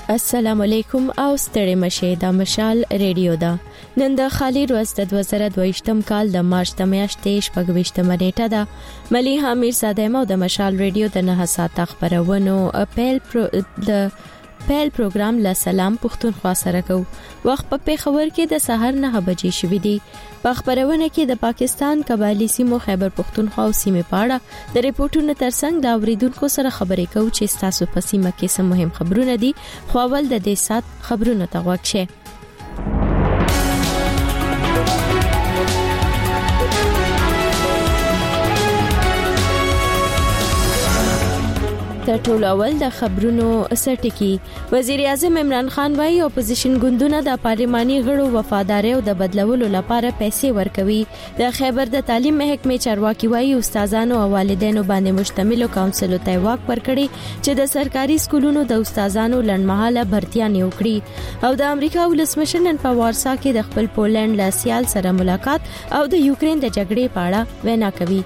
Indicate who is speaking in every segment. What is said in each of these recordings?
Speaker 1: السلام علیکم او ستړي مشه د مشال ریډیو دا نن د خالی ورځ د 2022م کال د مارچ د میاشتې 28مه نیټه ده مليحه میرزاده مو د مشال ریډیو د 9 ساعت خبرونو پیل پروګرام لا سلام پښتونخوا سره کو وخت په خبر کې د سحر 9 بجې شوې دي په خبرونه کې د پاکستان قبایلی سیمو خیبر پښتونخوا او سیمې پاړه د ریپورتونو ترڅنګ د اوریدونکو سره خبرې کوو چې تاسو په سیمه کې څه مهم خبرونه دي خو اول د دې سات خبرونه ته وګورئ. ټول اول د خبرونو سرټکی وزیر اعظم عمران خان وايي اپوزیشن ګوندونه د پارلماني غړو وفادارۍ او د بدلولو لپاره پیسې ورکوي. د خیبر د تعلیم محکمې چارواکي وايي استادانو او والدینو باندې مشتمل کونسل ته واک ورکړي چې د سرکاري سکولونو د استادانو لړمحاله بھرتیانې وکړي او د امریکا ولسمشر نن په وارسا کې د خپل پولند له سیال سره ملاقات او د یوکرين د جګړې په اړه وینا کوي.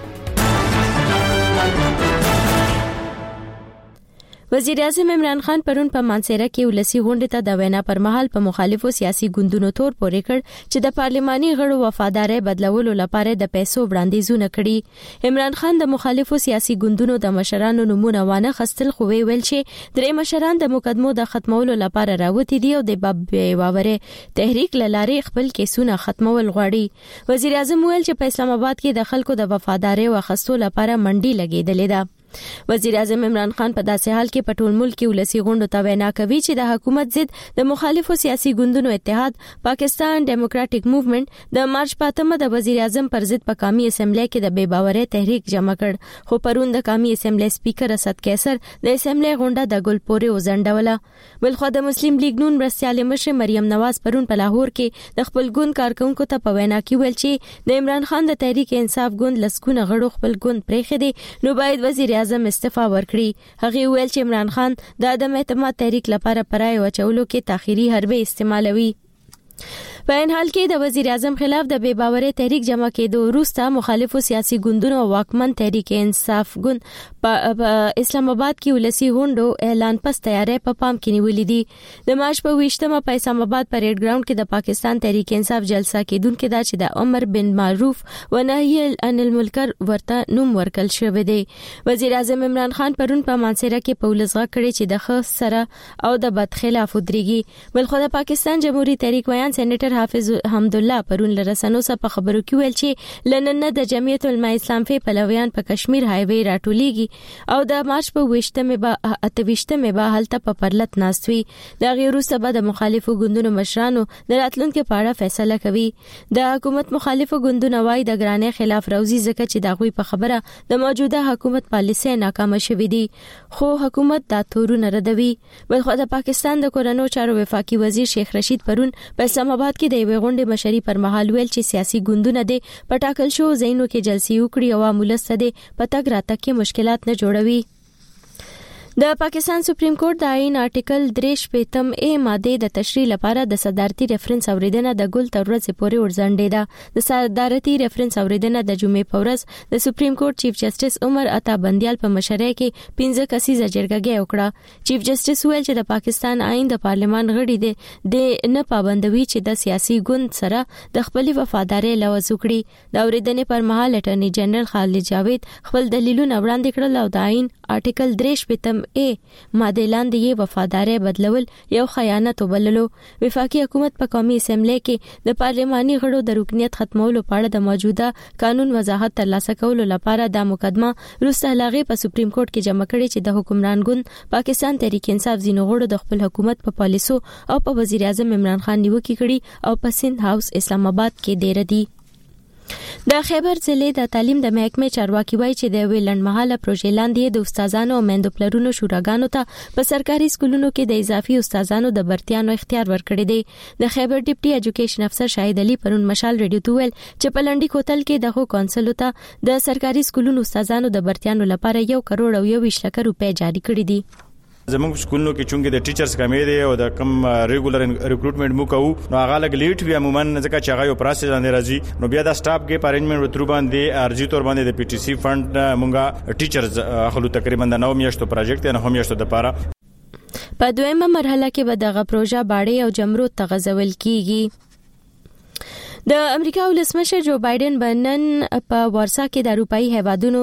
Speaker 1: وزیر اعظم عمران خان پرون په مانسیره کې ولسی غونډه ته د وینا پر مهال په مخالفو سیاسي ګوندونو تور پورې کړ چې د پارلماني غړو وفادارۍ بدلولو لپاره د پیسو وړاندیزونه کړي. عمران خان د مخالفو سیاسي ګوندونو د مشرانو نمونه وانه خستل خو ویل چې درې مشران د مقدمو د ختمولو لپاره راوتی دي او د باب باورې تحریک لاره خپل کیسونه ختمول غواړي. وزیر اعظم ویل چې په اسلام آباد کې د خلکو د وفادارۍ واخستو لپاره منډي لګیدلې ده. وزیر اعظم عمران خان په داسې حال کې په ټول ملک کې ولسی غونډو ته وینا کوي چې د حکومت ضد د مخالفو سیاسي ګوندونو اتحاد پاکستان ډیموکراټک موومېنټ د مارچ 5 د وزیر اعظم پر ضد په قومي اسمبلی کې د بے باورۍ تحریک جمع کړ خو پرون د قومي اسمبلی سپیکر اسد قیصر د اسمبلی غونډه د ګل پورې وزنډوله. بلخو د مسلم لیگ نون مرستيال مشر مریم نواز پرون په لاهور کې د خپل ګوند کارکونکو ته په وینا کې ویل چې د عمران خان د تحریک انصاف ګوند لسکونه غړو خپل ګوند پرېخي دي نو باید وزیر اعظم استعفا ورکړي. هغه ویل چې عمران خان د عدم اعتماد تحریک لپاره پرای وچولو کې تاخیری حربه استعمالوي. په ان حال کې د وزیر اعظم خلاف د بے باورۍ تحریک جمع کېدو وروسته مخالفو سیاسي ګوندونو او واکمن تحریک انصاف ګوند په اسلام آباد کې ولسی غونډو اعلان پس تیارې په پام کې نیولې دي. د مارچ په 20مه په اسلام آباد پریډ ګراوند کې د پاکستان تحریک انصاف جلسه کېدونکې دا چې د عمر بن معروف و نهي عن المنکر ورته نوم ورکل شوی دی. وزیر اعظم عمران خان پرون په مانسیره کې په ولزغه کړي چې د خاص سره او د بد خلاف ودرېږي. بلخو د پاکستان جمهوریت تحریک ویان سېنیټر حافظ حمد الله پرون لرسنو سره په خبرو کې ویل چې لنن د جمعیت العلماء اسلام په پلویان په کشمیر هایوي راټولېږي او د مارچ په 28مه به هلته په پرلط ناستوي. د غیروسته به د مخالفو ګوندونو مشرانو د راتلونکو په اړه فیصله کوي. د حکومت مخالفو ګوندونو وايي د ګرانې خلاف روزي ځکه چې د غوي په خبره د موجوده حکومت پالیسي ناکامه شوې دي خو حکومت دا تورونه ردوي. بلخو د پاکستان د کورونو چارو وفاقي وزیر شیخ رشید پرون په اسلام آباد کې د غونډې مشري پر مهال ویل چې سیاسي ګوندونه د پټاکل شو زینو کې جلسې وکړي او عمولسته د پتاګ راتګ کې مشکلات نه جوړوي. د پاکستان سپریم کورټ د آئین آرټیکل 3 ماده د تشریح لپاره د صدارتي ریفرنس اوریدنه د ګل تر ورځې پورې ورځنډېده. د صدارتي ریفرنس اوریدنه د جمعې په ورځ د سپریم کورټ چیف جسټس عمر عطا بندیال په مشرۍ کې 15 کسیزه جرګه وکړه. چیف جسټس ویل چې د پاکستان آئین د پارلمان غړي د نه پابندوي چې د سیاسي ګوند سره د خپل وفادارۍ لوز وکړي. د اوریدنې پر مهال اټرنی جنرال خالد جاوید خپل دلیلونه وړاندې کړل او د آئین آرټیکل 3 ماده لاندې وفادارۍ بدلول یو خیانت وبللو. وفاقي حکومت په قومي اسمبلی کې د پارلماني غړو د رکنیت ختمولو په اړه د موجوده قانون وضاحت ترلاسه کولو لپاره د مقدمه وروسته لاغې په سپریم کورټ کې جمع کړي چې د حکمران ګوند پاکستان تحریک انصاف ځینو غړو د خپل حکومت په پالیسو او په وزیر اعظم عمران خان نیوکه کړي او په سند هاوس اسلام آباد کې ډیر دي. د خیبر ضلع د تعلیم د محکمې چارواکي وایي چې د ویلندمحاله پروژې لاندې د استادانو او میندو پلرونو شوراګانو ته په سرکاري سکولونو کې د اضافي استادانو د برتیانو اختیار ورکړی دی. د خیبر ډیپټي ایجوکیشن افسر شاهد علي پرون مشال ریډیو ته ویل چې په لنډي کوتل کې دغه کونسل ته د سرکاري سکولونو استادانو د برتیانو لپاره 1 کروڑ او 1 لک روپۍ جاری کړي دي.
Speaker 2: زموږ سکولونو کې چونګې د ټیچرز کمې دي او د کم ریګولر ریکروټمنټ مو کوو نو هغه لګ لیټ وی عموما ځکه چې هغه یو پروسس باندې راځي نو بیا د سټاف کې ارینجمنت وترو باندې ارزي تور باندې د پی ټی سی فند مونږه ټیچرز خلو تقریبا د 9 میاشتو پروجیکټ نه هم میاشتو د پاره
Speaker 1: په دویمه مرحله کې به دغه پروژه باړې او جمرود تغذول کیږي. د امریکا ولسمشر جو بایدن بنن په ورسا کې د اروپאי هیوادونو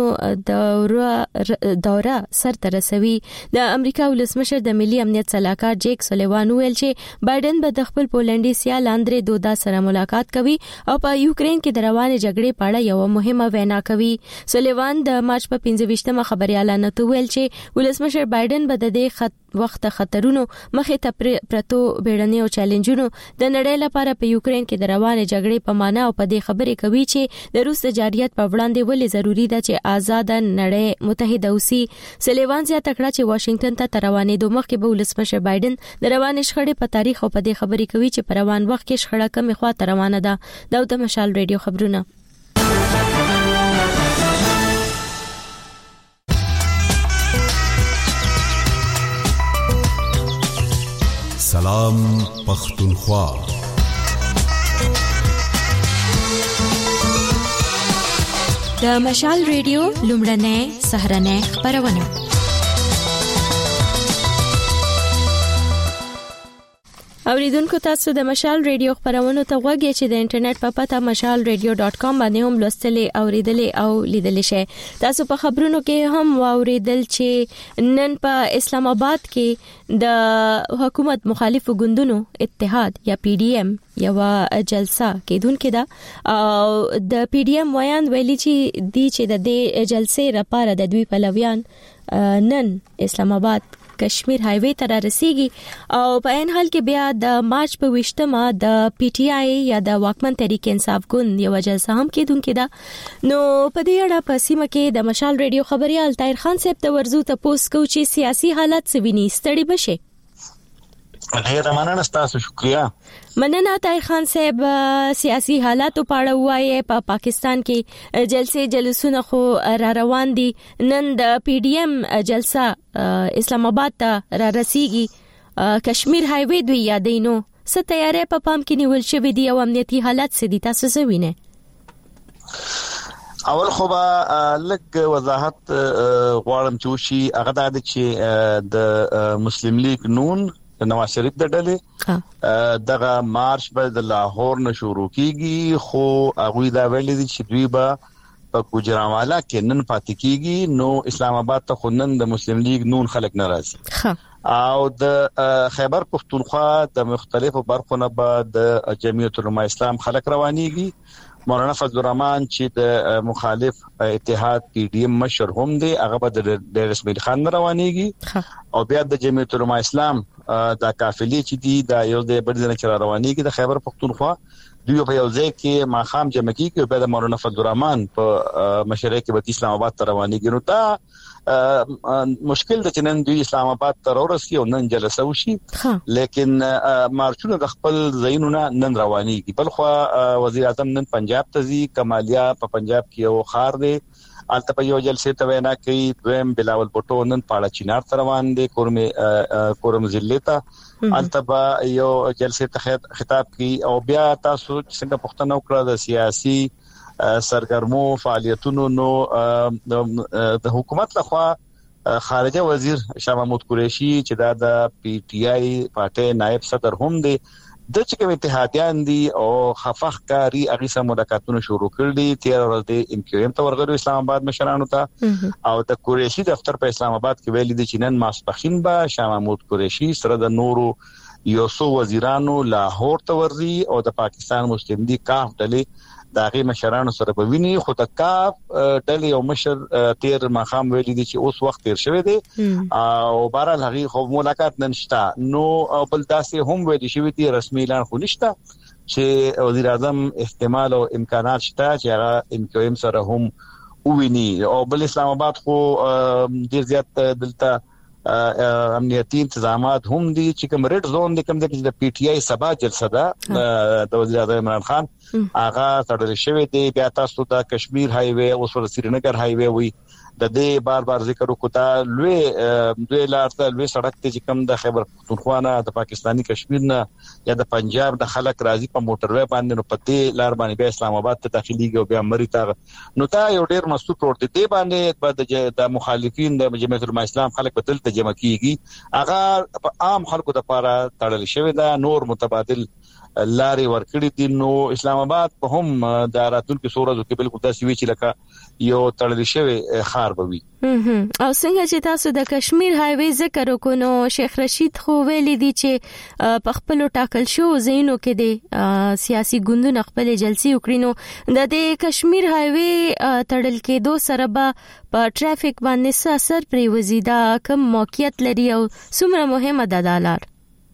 Speaker 1: دوره سرته رسوي. د امریکا ولسمشر د ملي امنیت سلاکار جیک سولیوان ویل چې بایدن به د خپل پولنډي سیال اندرې دودا سره ملاقات کوي او په یوکرين کې د روانې جګړې په اړه یو مهمه وینا کوي. سولیوان د مارچ په 15مه خبريالانه ته ویل چې ولسمشر بایدن به د دې وخت خطرونو مخې ته پرتو بیړني او چیلنجونو د نړۍ لپاره په یوکرين کې د روانې جګړې په معنا او په دې خبرې کوي چې د روس د جاريت په وړاندې ولې ضروری ده چې آزاد نړۍ متحده وسی. سلیوان زیاته کړه چې واشنگټن ته روانې دوه مخکې به ولسمشر بایدن د روانې شخړې په تاریخ او په دې خبرې کوي چې په روان وخت کې شخړه کمې خواته روانه ده. د مشال ریډیو خبرونه.
Speaker 3: سلام پختونخوا.
Speaker 1: د مشال ریډیو لومړنۍ سهرنۍ خبرونه. اوریدونکو تاسو د مشال ریډیو خبرونو ته غوږی چې د انټرنیټ په پته mashalradio.com باندې هم لوستلې اوریدلې او لیدلې شئ. تاسو په خبرونو کې هم واوریدل چې نن په اسلام آباد کې د حکومت مخالفو ګوندونو اتحاد یا PDM یو جلسه کېدونکې ده او د PDM ویان ویلي چې د دې جلسې لپاره د دوی پلویان نن اسلام آباد کشمیر هایوي ته رسیږي او په ان حال کې بیا د مارچ په 20مه د PTI یا د واکمن تحریک انصاف ګوند یو جلسه هم کېدونکې ده. نو په دې اړه په سیمه کې د مشال ریډیو خبريال طاهر خان صاحب ته ورزو ته پوس کو چې سیاسي حالت سوینی ستړي بشي.
Speaker 4: ډیر مننه تاسو شکریا.
Speaker 1: مننه طاهر خان صاحب. سیاسي حالات په اړه وایي په پاکستان کې جلسې جلسونه خو را روان دي. نن د PDM جلسه اسلام آباد ته را رسیږي. کشمیر هایوي دوی یادینو څه تیارې په پام کې نیول شوې دي او امنیتي حالت څه دي تاسو زوینه؟
Speaker 4: اول خو به لږ وضاحت غواړم چې وشي هغه د چې د مسلم لیگ نون نواز شریف د ډلې دغه مارچ به د لاهور نه شروع کیږي خو هغه دا ویل دي چې دوی به په ګوجرانوالا کې نن پاتې کیږي. نو اسلام آباد ته خو نن د مسلم لیگ نون خلک ناراضي او د خیبر پختونخوا د مختلفو برخو نه به د جمعیت العلماء اسلام خلک روانيږي. مولانا فضل الرحمن چې د مخالف اتحاد PDM مشر هم دی هغه به د رسمي خان روانيږي او بیا د جمعیت العلماء اسلام د قافلې چې دی د یو د بډزنه چې روانيږي د خیبر پختونخوا دوی په یو ځای کې ماخام جمع کیږي او د مولانا فضل الرحمن په مشره کې به اسلام آباد ته روانيږي. نو دا مشکل د چنن دوی اسلام آباد ته ورسي او نن جلسه وشي لیکن مارچونه د خپل زینونه نن روانيږي. بل خو وزیر اعظم نن پنجاب ته ځي. کمالیا په پنجاب کې یو خار دی الته په یو جلسه ته وینا کوي. دویم بلاول بوټو نن پاړه چینار ته روان دي کورم ضلع ته الته په یو جلسه ته خطاب کوي او بیا تاسو څنګه پښتنو کړه د سیاسي سرګرمو فعالیتونو نو د حکومت لخوا خارجه وزیر شاه محمود قریشي چې دا د PTI پارټي نائب صدر هم دی د چې کوم اتحادیان دي او خفخ کاری هغه سم ملاقاتونه شروع کړل. 13 ورځې د MQM ته ورغلو اسلام آباد مشرانو ته او د قریشي دفتر په اسلام آباد کې ویل دي چې نن ماسپخین به شاه محمود قریشي سره د نورو یو څو وزیرانو لاهور ته ورځي او د پاکستان مسلم لیگ کاف ډلې داغي مشرانو سره په ویني خو د کاف ډلې او مشر تیر مخام ویلي دي چې اوس وخت تیر شوی دی او بهرحال هغه خو ملاقات نشته. نو بل داسې هم ویلي شوی دی رسمي اعلان خو نشته چې وزیر اعظم احتمال او امکانات شته چې هغه MQM سره هم وویني او بل اسلام آباد خو ډیر زیات دلته امنیتي انتظامات هم دي چې کوم ریډ زون دي کوم د PTI سبا جلسه ده د وزیر اعظم عمران خان هغه تړل شوی دی. بیا تاسو د کشمیر هایوي او سرینگر هایوي وي د دې بار ذکر وکړو دا لوی لارته لوی سړک ته چې کوم د خیبر پختونخوا نه د پاکستانی کشمیر نه یا د پنجاب د خلک راځي په موټروي باندې نو پته لار باندې بیا اسلام آباد ته داخليږي او بیا مریته نو تا یو ډیر مسعود روډ دی باندې د مخالفین د جمعیت العلماء اسلام خلک په دلته جمع کیږي هغه عام خلکو د لپاره تړل شوی دا نور متبادل لاري ورکړي دي نو اسلام آباد په هم د راتلونکو سورزو کې بالکل داسې وی چې لکه یو تړل شوی خار بوي
Speaker 1: او څنګه چې تاسو د کشمیر هایوي ذکر وکړو شیخ رشید خو ویلي دي چې په خپل ټاکل شو زینو کې د سیاسي ګوندونو خپل جلسې وکړي نو د دې کشمیر هایوي تړل کې دوه سره په ټرافیک باندې څه اثر پرې وزیدا کوم موقعیت لري او څومره مهمه ده دا لار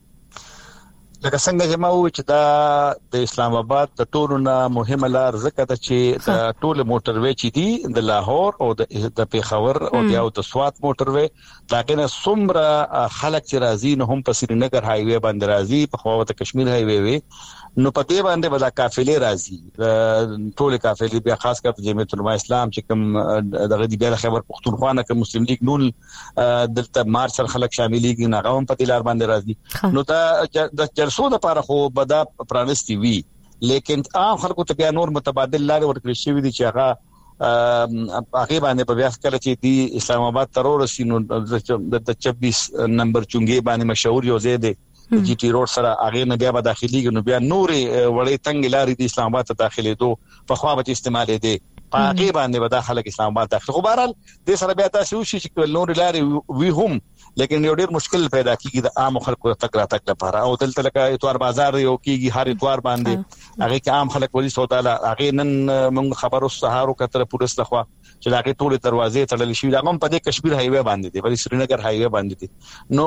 Speaker 4: لکه څنګه چې ما وې چې دا د اسلام آباد د ټولو نه مهمه لار ځکه چې د ټول موټروي چې دي د لاهور او د پیښور او بیا د سوات موټروي دا کنه څومره خلک چې راځي نو هم په سرینګر هایوي باندې راځي په خواوت کشمیر هایوي وي نو په دې باندې ولا قافلې راځي ټول قافلې بیا خاص کر جمعیت العلماء اسلام چې کوم دغه دی بیا خیبر پختونخوا نه کوم مسلم لیگ نون دلته مارچ سره خلک شاملېږي نه هم په دې لار باندې راځي نو دا د جلسو لپاره خو بدا پرانستی وی لیکن عام خلکو ته بیا نور متبادل لارې ورکړي شوی دي چې هغه باندې په بیا کله چې دی اسلام آباد ترور سينو د 26 نمبر چونګي باندې مشهور یو ځای دی جی ټي روډ سره هغه نه بیا به داخليږي نو بیا نورې وړې تنګ لارې د اسلام آباد ته داخلي دو په خوا به استعمال دي هغه باندې به داخله اسلام آباد داخله خو بهرحال د سره بیا تاسو شي چې نورې لارې وی هم لیکن یو ډیر مشکل پیدا کیږي د عام خلکو تک لپاره او دلته لکه اتوار بازار یو کیږي هر اتوار باندې هغه کې عام خلک ولې سودا هغه نن موږ خبرو سهارو کتر پولیس لخوا چې هغه ټول دروازې تړل شي دا هم په دې کشمیر هایوي باندې دی په سرینګر هایوي باندې دی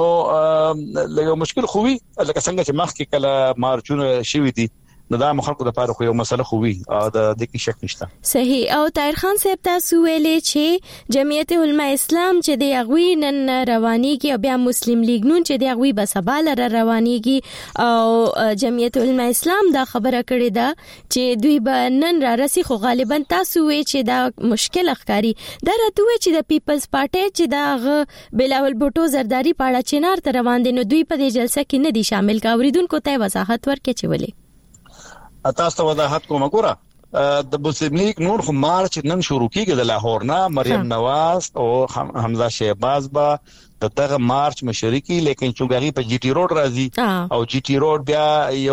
Speaker 4: نو لږه مشکل خووي لکه څنګه چې مخکې کله مارچونه شوي دي نو دا مخالفت لپاره خو یو مسله خووي او د دې شک نشته
Speaker 1: صحیح او طاهر خان صاحب تاسو ویلې چې جمعیت العلماء اسلام چې د اغوی نن روانيږي او بیا مسلم لیگ نون چې د اغوی بسباله روانيږي او جمعیت العلماء اسلام دا خبره کړې ده چې دوی به نن را رسي خو غالبا تاسو وی چې دا مشکل ښکاری دا راته وی چې د پیپلز پارټي چې دا بلاول بوټو زرداری پاړه چنار ته روان دي نو دوی په دې جلسه کې نه دي شامل کا اوریدونکو ته وضاحت ورکړي چې ولې
Speaker 4: تاسو ته وضاحت کوم ګوره د مسلم لیگ نور خو مارچ نن شروع کیږي د لاهور نه مریم نواز او حمزه شهباز با دغه مارچ مشرقي لیکن چونګاری په جی ټي روډ راځي او جی ټي روډ بیا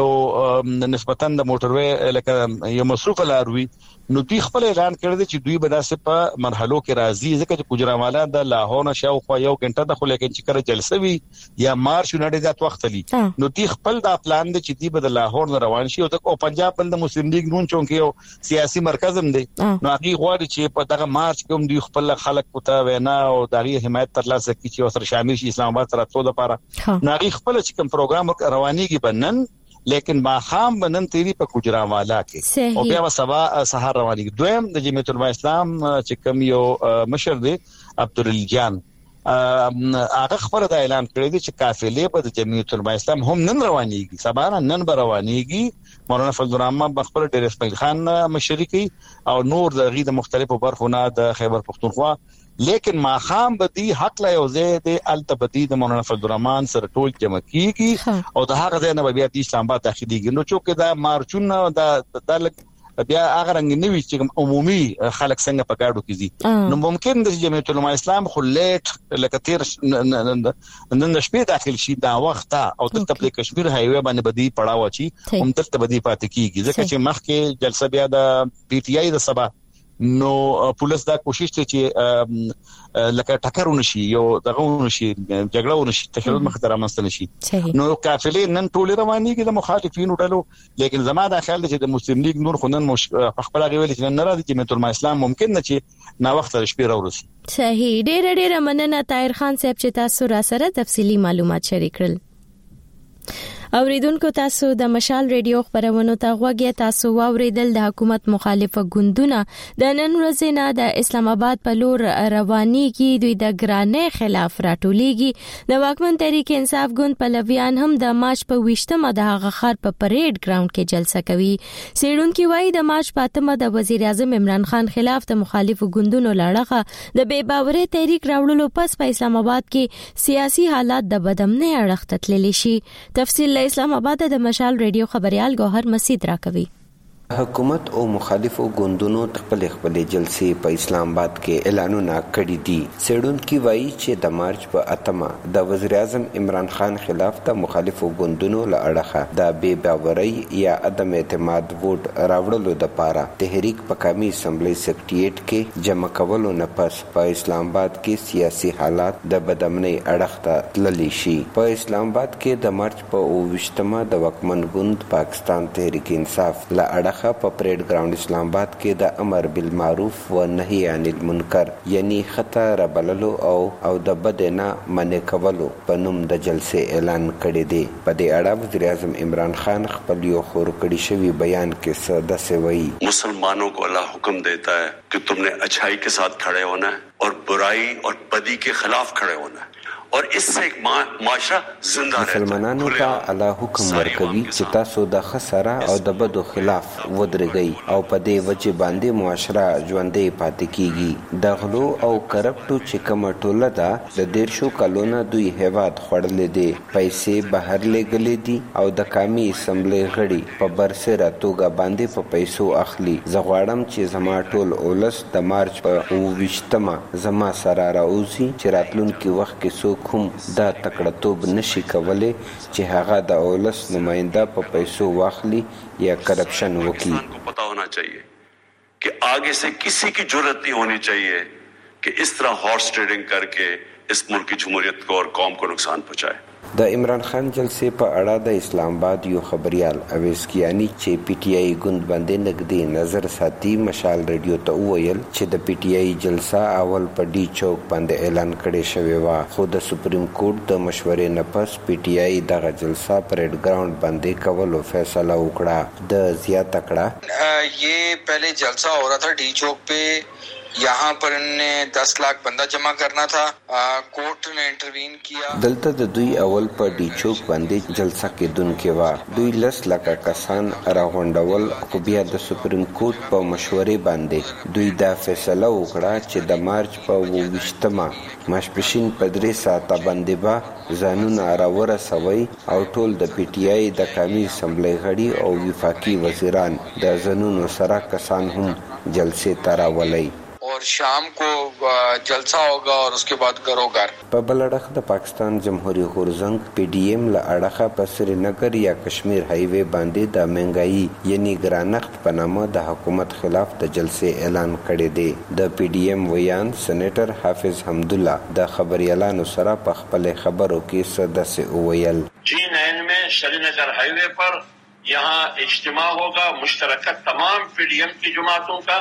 Speaker 4: یو نسبتاً د موټروي لکه یو مصروف لاروي نو دوی خپل اعلان کړی چې دوی به داسې په مرحلو کې راځي ځکه چې ګجرامالا د لاهور نشو خو یو غنټه د خو لیکن چې کړه جلسه وی یا مارچ نړۍ ذات وخت لري نو دوی خپل دا پلان دی چې دوی به د لاهور نه روان شي او پنجاب بند مسلم لیگ نون چونکی یو سیاسي مرکز هم دی نو هغه غواړي چې په دغه مارچ کې هم دوی خپل خلک پته وینا او دغه حمایت ترلاسه کړي چې سره شامل شي اسلام آباد سره ټول لپاره نو هغه خپل چې کوم پروګرام روانيږي بنن لیکن ما خام بنن تیری په گجرانوالا کې او بیا سبا سحر رواني دویم د جمعیت العلماء اسلام چې کوم یو مشر دی عبدالجان هغه خبره دا اعلان کړی دی چې قافلې په جمعیت العلماء اسلام هم نن روانيږي سبا نن به روانيږي مولانا فضل الرحمن بخبر ډیر اسماعیل خان مشرکی او نور د غید مختلفو برخو نه د خیبر پختونخوا لیکن ما خام بدی حق لا یوزه د التبدی د مولانا فضل الرحمن سره ټول جمع کیږي او د هغه ځای نه بیا د اسلام آباد داخليږي نو چې دا مارچونه د بیا هغه رنګ نیوي چې عمومي خلک څنګه په کاډو کیږي نو ممکن د جمعیت العلماء اسلام خو لیټ لکه تیر نن شپې داخل شي دا وخت او د تبلیغ کشمیر هایوي باندې بدی پړاو چی هم تل بدی پاتې کیږي ځکه چې مخکې جلسه بیا د پی ټی آی د سبا نو پولیس دا کوشش کوي چې لکه ټکرونه شي یو دغه شي جګړه ونشي تشدد مخدر امنستل شي نو قافلې نن ټول روانيږي د مخالفینو ډلو لیکن زما دا خیال دی چې د مسلم لیگ نور خنن خپل غویل چې نن راځي چې جمعیت العلماء اسلام ممکن نه چې نا وخت شپې راورسي
Speaker 1: صحیح ډېر مننه طاهر خان صاحب چې تاسو را سره تفصيلي معلومات شریک کړل اوریدونکو تاسو د مشال ریډیو خبرونه ته غوږی تاسو واوریدل. د حکومت مخالفه ګوندونه د نن ورځې نه د اسلام آباد په لور روانيږي. دوی د ګرانۍ خلاف راټولېږي. د واکمن تحریک انصاف ګوند پلویان هم د مارچ په 20مه د هغه خار په پریډ ګراوند کې جلسه کوي. سیډونکو وايي د مارچ په 8مه د وزیر اعظم عمران خان خلاف د مخالفو ګوندونو لړغه د بے باورۍ تحریک راوړلو پس په اسلام آباد کې سیاسي حالات د بدامنۍ اړخ ته تللی شي. تفصیل اسلام آباد د مشال ریډیو خبريال ګوهر مسید راکوي.
Speaker 5: حکومت او مخالفو ګوندونو خپل جلسې په اسلام آباد کې اعلانونه کړي دي. سیډونکو وایي چې د مارچ په 8مه د وزیر اعظم عمران خان خلاف د مخالفو ګوندونو له اړخه د بے باورۍ یا عدم اعتماد ووټ راوړلو لپاره تحریک په قومي اسمبلی سیکریټریټ کې جمع کولو نه پس په اسلام آباد کې سیاسي حالات د بدامنۍ اړخ ته تللی شي. په اسلام آباد کې د مارچ په 20مه د واکمن ګوند پاکستان تحریک انصاف له اړخه په پریډ ګراوند اسلام آباد کې د امر بالمعروف و نهي عن المنکر یعنی خطر بللو او د بد نه منع کولو په نوم د جلسې اعلان کړی دی. په دې اړه وزیر اعظم عمران خان خپل یو خور کړی شوی بیان کې څه داسې وایي.
Speaker 6: مسلمانوں کو اللہ حکم دیتا ہے کہ تم نے اچھائی کے ساتھ کھڑے ہونا ہے اور برائی اور بدی کے خلاف کھڑے ہونا ہے اور اس سے ایک معاشرہ زندہ رہتا ہے.
Speaker 5: مسلمانانو ته الله حکم ورکوي چې تاسو د خسره او د بدو خلاف ودرېږئ او په دې وجه باندې معاشره ژوندۍ پاتې کیږي. د غلو او کرپټو چې کومه ټوله ده د 150 کلونو دوی هیواد خوړلې دي، پیسې بهر لېږلې دي او د قومي اسمبلی غړي په برسېره توګه باندې په پیسو اخلي. زه غواړم چې زما ټول اولس د مارچ په 20مه زما سره راوځي چې راتلونکي وخت کې کوم دا تکړه‌توب نشي کولای چې هغه د اولس نماینده په پیسو واخلي یا کرپشن وکړي.
Speaker 6: کو پتا ہونا چاہیے کہ آگے سے کسی کی جرأت نہیں ہونی چاہیے کہ اس طرح ہارس ٹریڈنگ کر کے اس ملک کی جمہوریت کو اور قوم کو نقصان پہنچائے.
Speaker 5: د عمران خان جلسې په اړه د اسلام آباد یو خبريال اویس کیانی چې پی ټی آی ګوند باندې نږدې نظر ساتي مشال ریډیو ته وویل چې د پی ټی آی جلسه اول په ډي چوک باندې اعلان کړي شوی و، خو د سپریم کورټ د مشورې نه پس پی ټی آی دغه جلسه پریډ ګراوند باندې کولو فیصله وکړه. د زیاته کړه
Speaker 7: یہ پہلے جلسہ ہو رہا تھا ڈی چوک پہ، یہاں پر انہیں 10 لاکھ بندہ جمع کرنا تھا، کورٹ نے انٹروین کیا.
Speaker 5: دلته د دوی اول په ډي چوک باندې جلسه کېدونکې وه. دوی 10 لکه کسان راغونډول، خو بیا د سپریم کورټ په مشورې باندې دوی دا فیصله وکړه چې د مارچ په 20مه ماسپښین په 3 ساعته باندې به ځانونه راورسوي او ټول د پی ټی آی د قومي اسمبلی غړي او وفاقي وزیران د ځانونو سره کسان هم جلسې ته راولي.
Speaker 7: اور شام کو جلسہ ہوگا اور اس کے بعد گروگار.
Speaker 5: په بل اړخ د پاکستان جمهوریت غورځنګ پی ډی ایم له اړخه په سرینګر یا کشمیر هایوے باندې د مهنګایي یعنی ګرانښت په نامه د حکومت خلاف د جلسې اعلان کړی دی. د پی ډی ایم ویان سېنیټر حافظ حمدالله د خبريالانو سره په خپل خبرو کې څه داسې وویل.
Speaker 8: G9 میں سرینگر ہائی وے پر یہاں اجتماع ہوگا مشترکہ تمام پی ڈی ایم کی جماعتوں کا،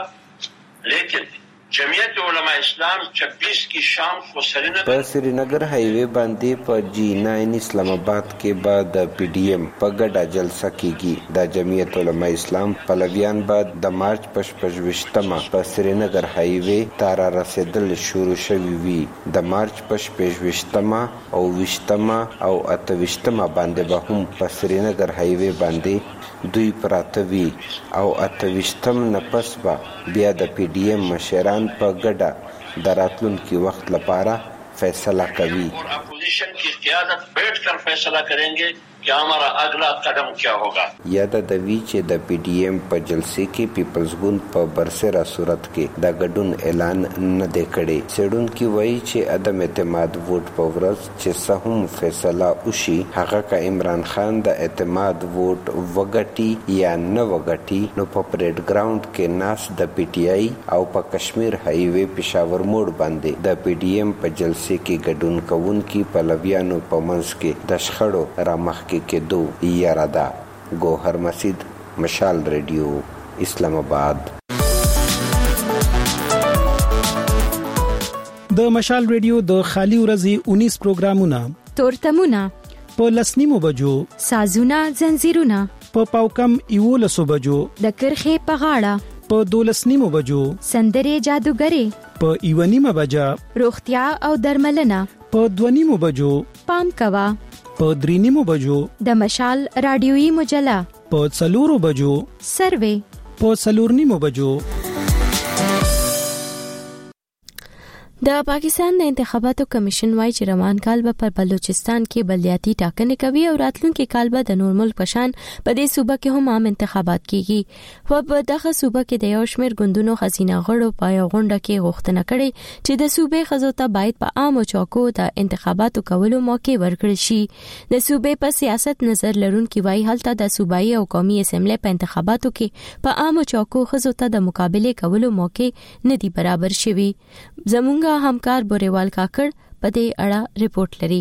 Speaker 8: لیکن جمعیت علماء اسلام 26 کی شام کو
Speaker 5: په سرینگر هایوے باندې په G9 اسلام آباد کې به د پی ډی ایم په ګډه جلسه کیږي. د جمعیت علماء اسلام پلویان به د مارچ په 25مه په سرینگر هایوے ته را رسیدل شروع شوي وي. د مارچ په 25مه او 20مه او 28مه باندې به هم په سرینگر هایوے باندې دوی پراته وي او 28م نه پس به بیا د پی ډی ایم مشران په ګډه د راتلونکي وخت لپاره فیصله کوي.
Speaker 8: اور اپوزیشن کی قیادت بیٹھ کر فیصلہ کریں گے کہ ہمارا اگلا قدم کیا ہوگا.
Speaker 5: یاد د وی چې د پی ډی ایم په جلسې کې پیپلز ګوند په برسره صورت کې د ګډون اعلان نه دی کړی. سیډونکو وایي چې عدم اعتماد ووټ په ورځ چې څه هم فیصله وشي، هغه که عمران خان د اعتماد ووټ وګټي یا نه وګټي، نو په پریډ ګراوند کې ناس د پی ټی آی او په کشمیر هایوے پېښور موډ باندې د پی ډی ایم په جلسې کې ګډون کوونکي پلویانو په منځ کې د شخړو رامخکې کېدو یاره ده. ګوهر مسید، مشال ریډیو، اسلام آباد.
Speaker 9: د مشال ریډیو د خالی ورځې 19 پروګرامونه،
Speaker 1: تورتمونه،
Speaker 9: په 10:00 بجو،
Speaker 1: سازونه زنجیرونه
Speaker 9: په پاوکم 11 بجو،
Speaker 1: د کرخې په غاړه
Speaker 9: په 12:00 بجو،
Speaker 1: سندرې جادوګرې
Speaker 9: په 1:30 بجا،
Speaker 1: روغتیا او درملنه
Speaker 9: په 2:30 بجو،
Speaker 1: پام کوا
Speaker 9: په 3:30 بجو،
Speaker 1: د مشال رادیويي مجله
Speaker 9: په 4 بجو،
Speaker 1: سروې
Speaker 9: په 4:30 بجو.
Speaker 1: د پاکستان د انتخاباتو کمیشن وايي چې روان کال به پر بلوچستان کې بلدیاتي ټاکنې کوي او راتلونکي کال به د نور ملک پشان په دې صوبه کې هم عام انتخابات کیږي. خو په دغه صوبه کې د یو شمېر ګوندونو خزینه غړو په یو غونډه کې غوښتنه کړې چې د صوبې ښځو ته باید په عامو چوکو د انتخاباتو کولو موقع ورکړل شي. د صوبې په سیاست نظر لرونکي وايي هلته د صوبایي او قومي اسمبلی په انتخاباتو کې په عامو چوکو ښځو ته د مقابله کولو موقع نه دی برابر شوی. زمونږ همکار بوریوال کاکړ په دې اړه ریپورت لري.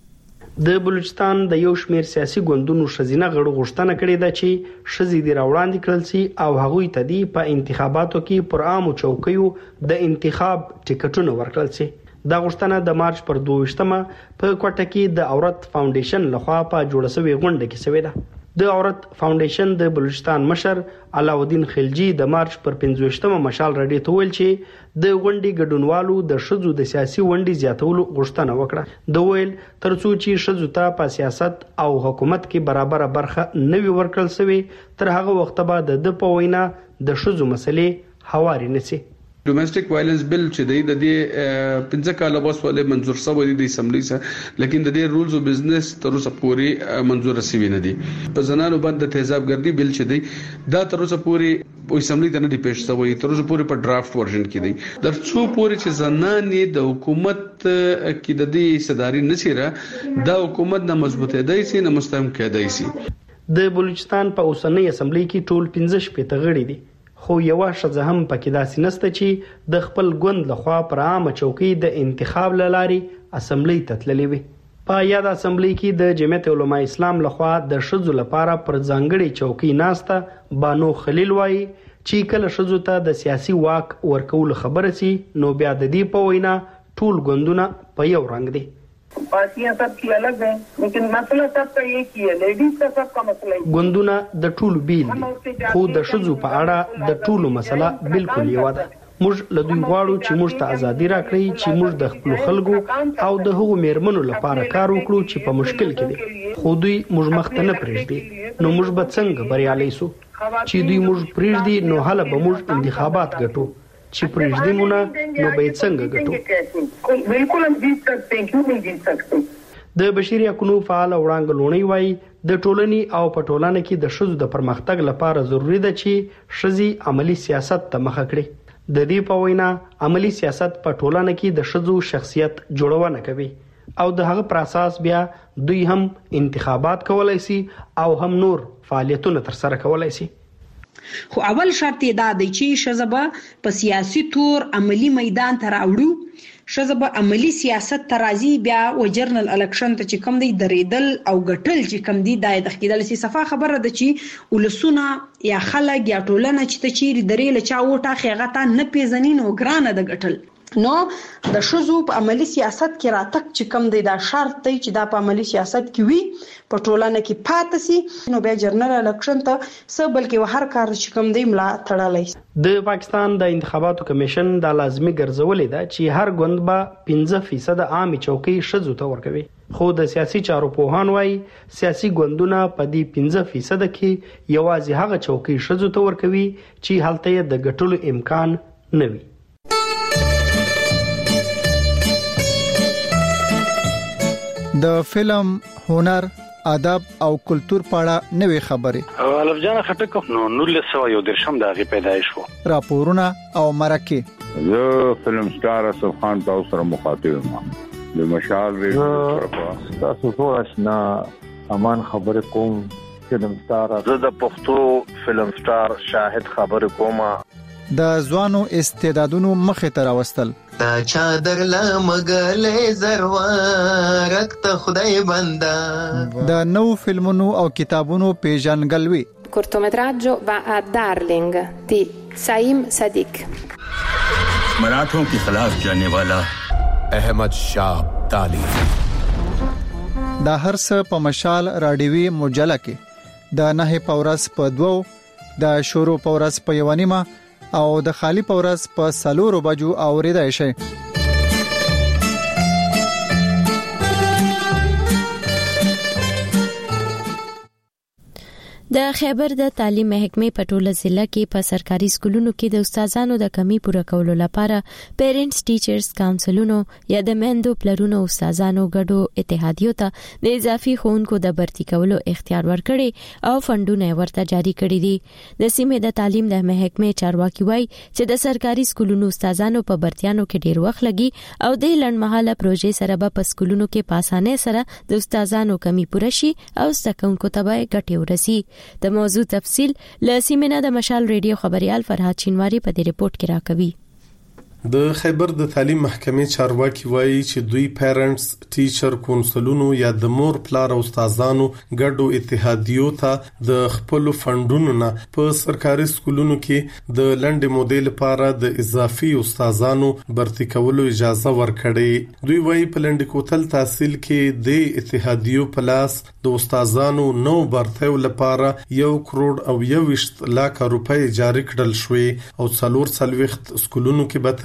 Speaker 10: د بلوچستان د یو شمېر سیاسي ګوندونو شزینه غړو غوښتنه کړې ده چې شزې دی راوړاندې کړل سي او هغوی ته دی په انتخاباتو کې پر عامو چوکیو د انتخاب ټیکټونه ورکړل سي. دا غوښتنه د مارچ پر 22مه په کوټه کې د عورت فاونډیشن لخوا په جوړه شوې غونډه کې شوې ده. د عورت فاونډیشن د بلوچستان مشر علاؤالدین خلجی د مارچ پر 25مه مشال راډیو ته ویل چې د غونډې ګډونوالو د شذو د سیاسي ونډې زیاتولو غوښتنه وکړه. د ویل ترڅو چې شذو ته په سیاست او حکومت کې برابر برخه نوي ورکړل شوی تر هغه وخت به د په وینا د شذو مسلې هواري نشي.
Speaker 11: ډومېسټک وایلنس بل چې د دې 15 کاله بس ولې منظور شوی دی د اسمبلی سره لیکن د دې رولز او بزنس تر اوسه پورې منظور شوی نه دی. په زنانو باندې تیزابګردي بل چې دی دا تر اوسه پورې اسمبلی ته نه دی پیښ شوی، تر اوسه پورې په ډرافټ ورژن کې دی. درڅو پورې چې زنانې د حکومت کې د دې صداري نشيره د حکومت نه مضبوطه دی سي نه مستحکم کېدای سي.
Speaker 10: د بلوچستان په اوسنۍ اسمبلی کې ټول 15 غړي دي خو یو شزه هم پکې داسې نسته چې د خپل ګوند لخوا پر عامه چوکۍ د انتخاب لاري اسمبلی ته تللې وي. په یاد اسمبلی کې د جمعیت علماء اسلام لخوا د شذو لپاره پر ځانګړي چوکۍ ناسته بانو خلیل وایي چې کله شذو ته د سیاسي واک ورکول خبره سي نو بیا د دې په وینا ټول ګوندونه په یو رنگ دي.
Speaker 12: पार्टियां सबकी अलग हैं लेकिन मसला सबका एक ही है, लेडीज का सबका मसला है.
Speaker 10: ګوندونه د ټولو بیل دي خو د شذو په اړه د ټولو مسله بالکل یو ده. موږ له دوی غواړو چې موږ ته ازادي راکړي چې موږ د خپل خلکو او د هغو میرمنو لپاره کار وکړو چې په مشکل کې دي خو دوی موږ مخ ته نه پرېږدي نو موږ به څنګه بریالي سو. چې دوی موږ پرېږدي نو هله به موږ انتخابات ګټو چې پرېږدي مونږ نو به څنګه ګټو.
Speaker 12: بالکل هم جیت سکتے ہیں کیوں نہیں جیت سکتے.
Speaker 10: د بشري حقوقو فعال وړاندې لونی وای د ټولنې او په ټولنه کې د شذو د پرمختګ لپاره ضروری ده چې شذي عملی سیاست ته مخه کړي. د دې په وینا عملی سیاست په ټولنه کې د شذو شخصیت جوړونه کوي او د هغه پر اساس بیا دوی هم انتخابات کولای شي او هم نور فعالیتونه تر سره کولای شي.
Speaker 13: خو اول شرط دا دی چې شذبه په سیاسي تور عملی میدان ته راوړو، شذبه عملی سیاست ترازی بیا و جرنل الکشن ته چې کم دی درېدل او ګټل چې کم دی د تخکیدل سي صفه خبره ده چې ولسونه یا خلک یا ټولنه چې ته چیرې درې لچا وټه خېغه نه پیژنین او ګرانه د ګټل نو د شذو په عملی سیاست کې راتک چې کم دی دا شرط دی چې دا په عملی سیاست کې وي په ټولنه کې پاتې سي نو بیا جرنل الکشن ته څه بلکې هر کار چې کم دی ملا تړلای.
Speaker 10: د پاکستان د انتخاباتو کمیشن دا لازمي ګرځولې ده چې هر ګوند به 15% عامي چوکۍ شذو ته ورکوي خو د سیاسي چارو پوهان وايي سیاسي ګوندونه په دې 15% کې یوازې هغه چوکۍ شذو ته ورکوي چې هلته د ګټلو امکان نه وي.
Speaker 14: د فلم، هنر، ادب او کلچر په اړه نوې خبرې
Speaker 15: الف جان خټک نو 1913 د هغه پیدایش وو
Speaker 14: راپورونه او مرکه
Speaker 16: زه فلم سٹار اسف خان تاسو سره مخاطب یم د مشال ریډیو تاسو ټول آشنا امان خبر کوم فلم سٹار
Speaker 17: زه د پښتو فلم سٹار شاهد خبر کوم
Speaker 14: د ځوانو استعدادونو مخې ته راوستل
Speaker 18: تا چادر لمغلې زروارک ته خدای بندا
Speaker 14: د نو فلمونو او کتابونو پیژنګلوي.
Speaker 19: cortometraggio va a Darling di Saim Sadiq.
Speaker 20: मराठों के खिलाफ जाने वाला
Speaker 3: अहमद शाह ताली
Speaker 14: دا هرڅ په مشال رادیوي مجله کې د 9 پورس په 2 د شورو پورس په 1 او د خالی پورس په 4 بجو اوریدای شي.
Speaker 1: د خیبر د تعلیم محکمې په ټوله ضلع کې په سرکاري سکولونو کې د استادانو د کمی پوره کولو لپاره پیرنټس ټیچرز کونسلونو یا د میندو پلرونو استادانو ګډو اتحادیو ته د اضافي ښوونکو د برتي کولو اختیار ورکړي او فندونه ورته جاری کړي دي. د سیمې د تعلیم د محکمې چارواکي وایي چې د سرکاري سکولونو استادانو په برتیانو کې ډیر وخت لګي او د لړمحاله پروژې سره به په سکولونو کې په اسانۍ سره د استادانو کمی پوره شي او زدهکوونکو ته به ګټه ورسي. د موضوع تفصیل له سیمینه د مشال ریډیو خبريال فرحات چینواری په دې ریپورت کې راکوي.
Speaker 20: د خیبر د تعلیم محکمې چارواکي وایي چې دوی پیرنټس ټیچر کونسلونو یا د مور پلار او استادانو ګډو اتحادیو ته د خپل فندونو نه په سرکاري سکولونو کې د لنډ مودې لپاره د اضافي استادانو برتي کولو اجازه ورکړي. دوی وایي په لنډ کوتل تحصیل کې د اتحادیو پلاس د استادانو نو برتیو لپاره 1 کروڑ او 20 لک روپۍ جاری کړل شوې او 440 سکولونو کې به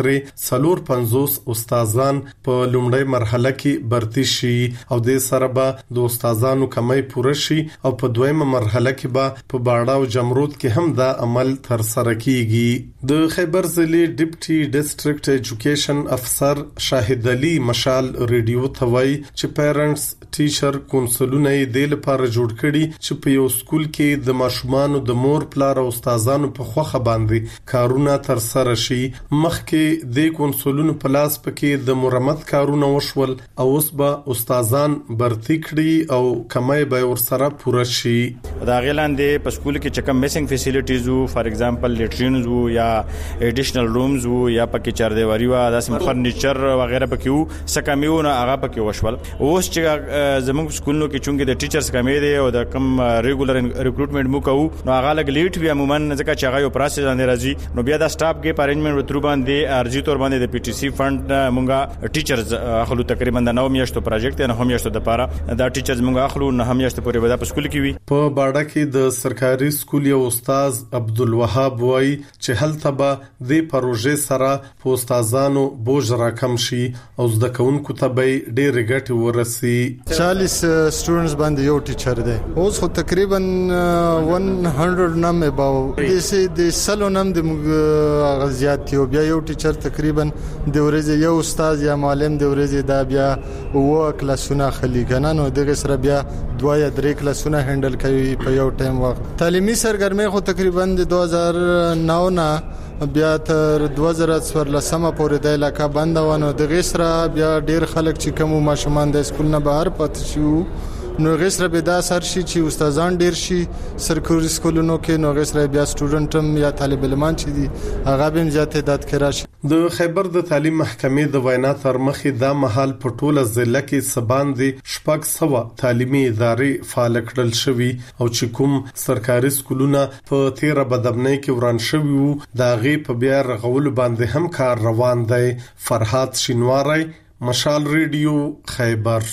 Speaker 20: 450 استادان په لومړی مرحله کې برتي شي او د سره به د استادانو کمی پوره شي او په دویمه مرحله کې به په باړه او جمرود کې هم دا عمل تر سره کیږي. د خیبر ضلع ډیپټي ډیسټریکټ ایجوکیشن افسر شاهد علي مشال ریډیو ته وایي چې پیرنټس ټیچر کونسلونه د لپاره جوړ کړي چې په یو سکول کې د ماشومانو د مور پلار او استادانو په خوخه باندې کارونه تر سره شي. مخکې د کونسلونو په لاس پکې د مرمت کارونه وشول او اوس به استادان برتي کړي او کمای به ورسره پوره شي.
Speaker 2: دا غیلاندې په سکول کې چې کوم میسنګ فیسیلیټیز وو فار ایگزامپل لیټرینز وو یا ایډیشنل رومز وو یا پکې چاردیواری وو داسې فرنیچر وغیرہ پکې وو سکامیونه هغه پکې وشول. اوس چې زموږ سکولونو کې چونګې د ټیچرز کمی دی او د کم ریګولر ریکروټمنټ مو کوو نو هغه لګ لیټ وی عموما ځکه چې هغه یو پروسس باندې راځي نو بیا دا سټاف کې ارینجمنت وترو باندې ارجی تور باندې د پی ټی سی فند مونږه ټیچرز اخلو تقریبا د 9 میاشتو پروجیکټ نه هم میاشتو د پاره دا ټیچرز مونږه اخلو نه هم میاشتو پورې ودا په سکول کې وي.
Speaker 20: په باړه کې د سرکاري سکول یو استاد عبدالوهاب وای چې هلته به د پروژې سره په استادانو بوج راکم شي او زدهکوونکو ته به ډېر ګټه ورسي.
Speaker 21: 40 سټوډنټس باندې یو ټیچر دی اوس خو تقریبا 100 نم اباو د سلو نم د غزيات یو بیا یو ټیچر تقریبا د ورځې یو استاد یا معلم د ورځې دا بیا و کلاسونه خلی کنه نو دغه سره بیا 2 یا 3 کلاسونه هندل کوي په یو ټایم وخت. تعلیمي سرګرمي خو تقریبا د 2009 نه بیا تر 2014 پورې د علاقہ بند ونه د غسر بیا ډیر خلک چې کوم ماشومان د سکول نه بهر پات شو نو غسر به دا سر شي چې استادان ډیر شي سرکاري سکولونو کې نو غسر بیا سټوډنټم یا طالب علمان چې دي هغه به زیات تعداد کې راشي.
Speaker 20: د خیبر د تعلیم محکمې د وینا تر مخې دا محل په ټوله ضلع کې سباندې شپږ سوه تعلیمي ادارې فعال کړل شوي او چې کوم سرکاري سکولونه په 13 بدبنۍ کې وران شوي وو دا غي په بیا رغول باندې هم کار روان دی. فرحات شینواری مشال ریډیو خیبر.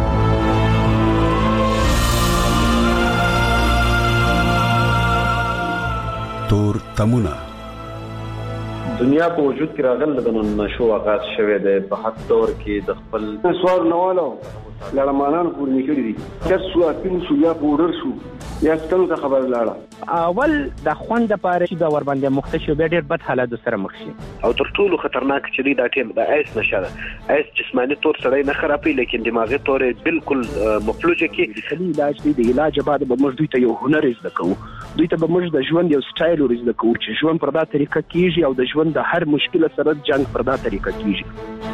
Speaker 3: تور تمونه
Speaker 17: دنیا په وجود کې راغله د نشو آغاز شوه د په حق دور کې د خپل سوال نوالو لړمانان پور نکړي دي چې سو اپین سو یا پورر شو یا ستنو ته خبر لاړه
Speaker 22: اول د خوند لپاره چې د ور باندې مختشو به ډیر بد حالات سره مخ شي
Speaker 17: او تر ټولو خطرناک چې دا ټیم د ایس نشه ایس جسمانی تور سره نه خرابې لیکن دماغي تور بالکل مفلوجه کې
Speaker 22: علاج دی د علاج بعد به موږ دوی ته یو هنر زده کوو دوی ته به موږ د ژوند یو سټایل ورزده کوو چې ژوند پر دا طریقه کیږي او د ژوند د هر مشکل سره جنگ پر دا طریقه کیږي.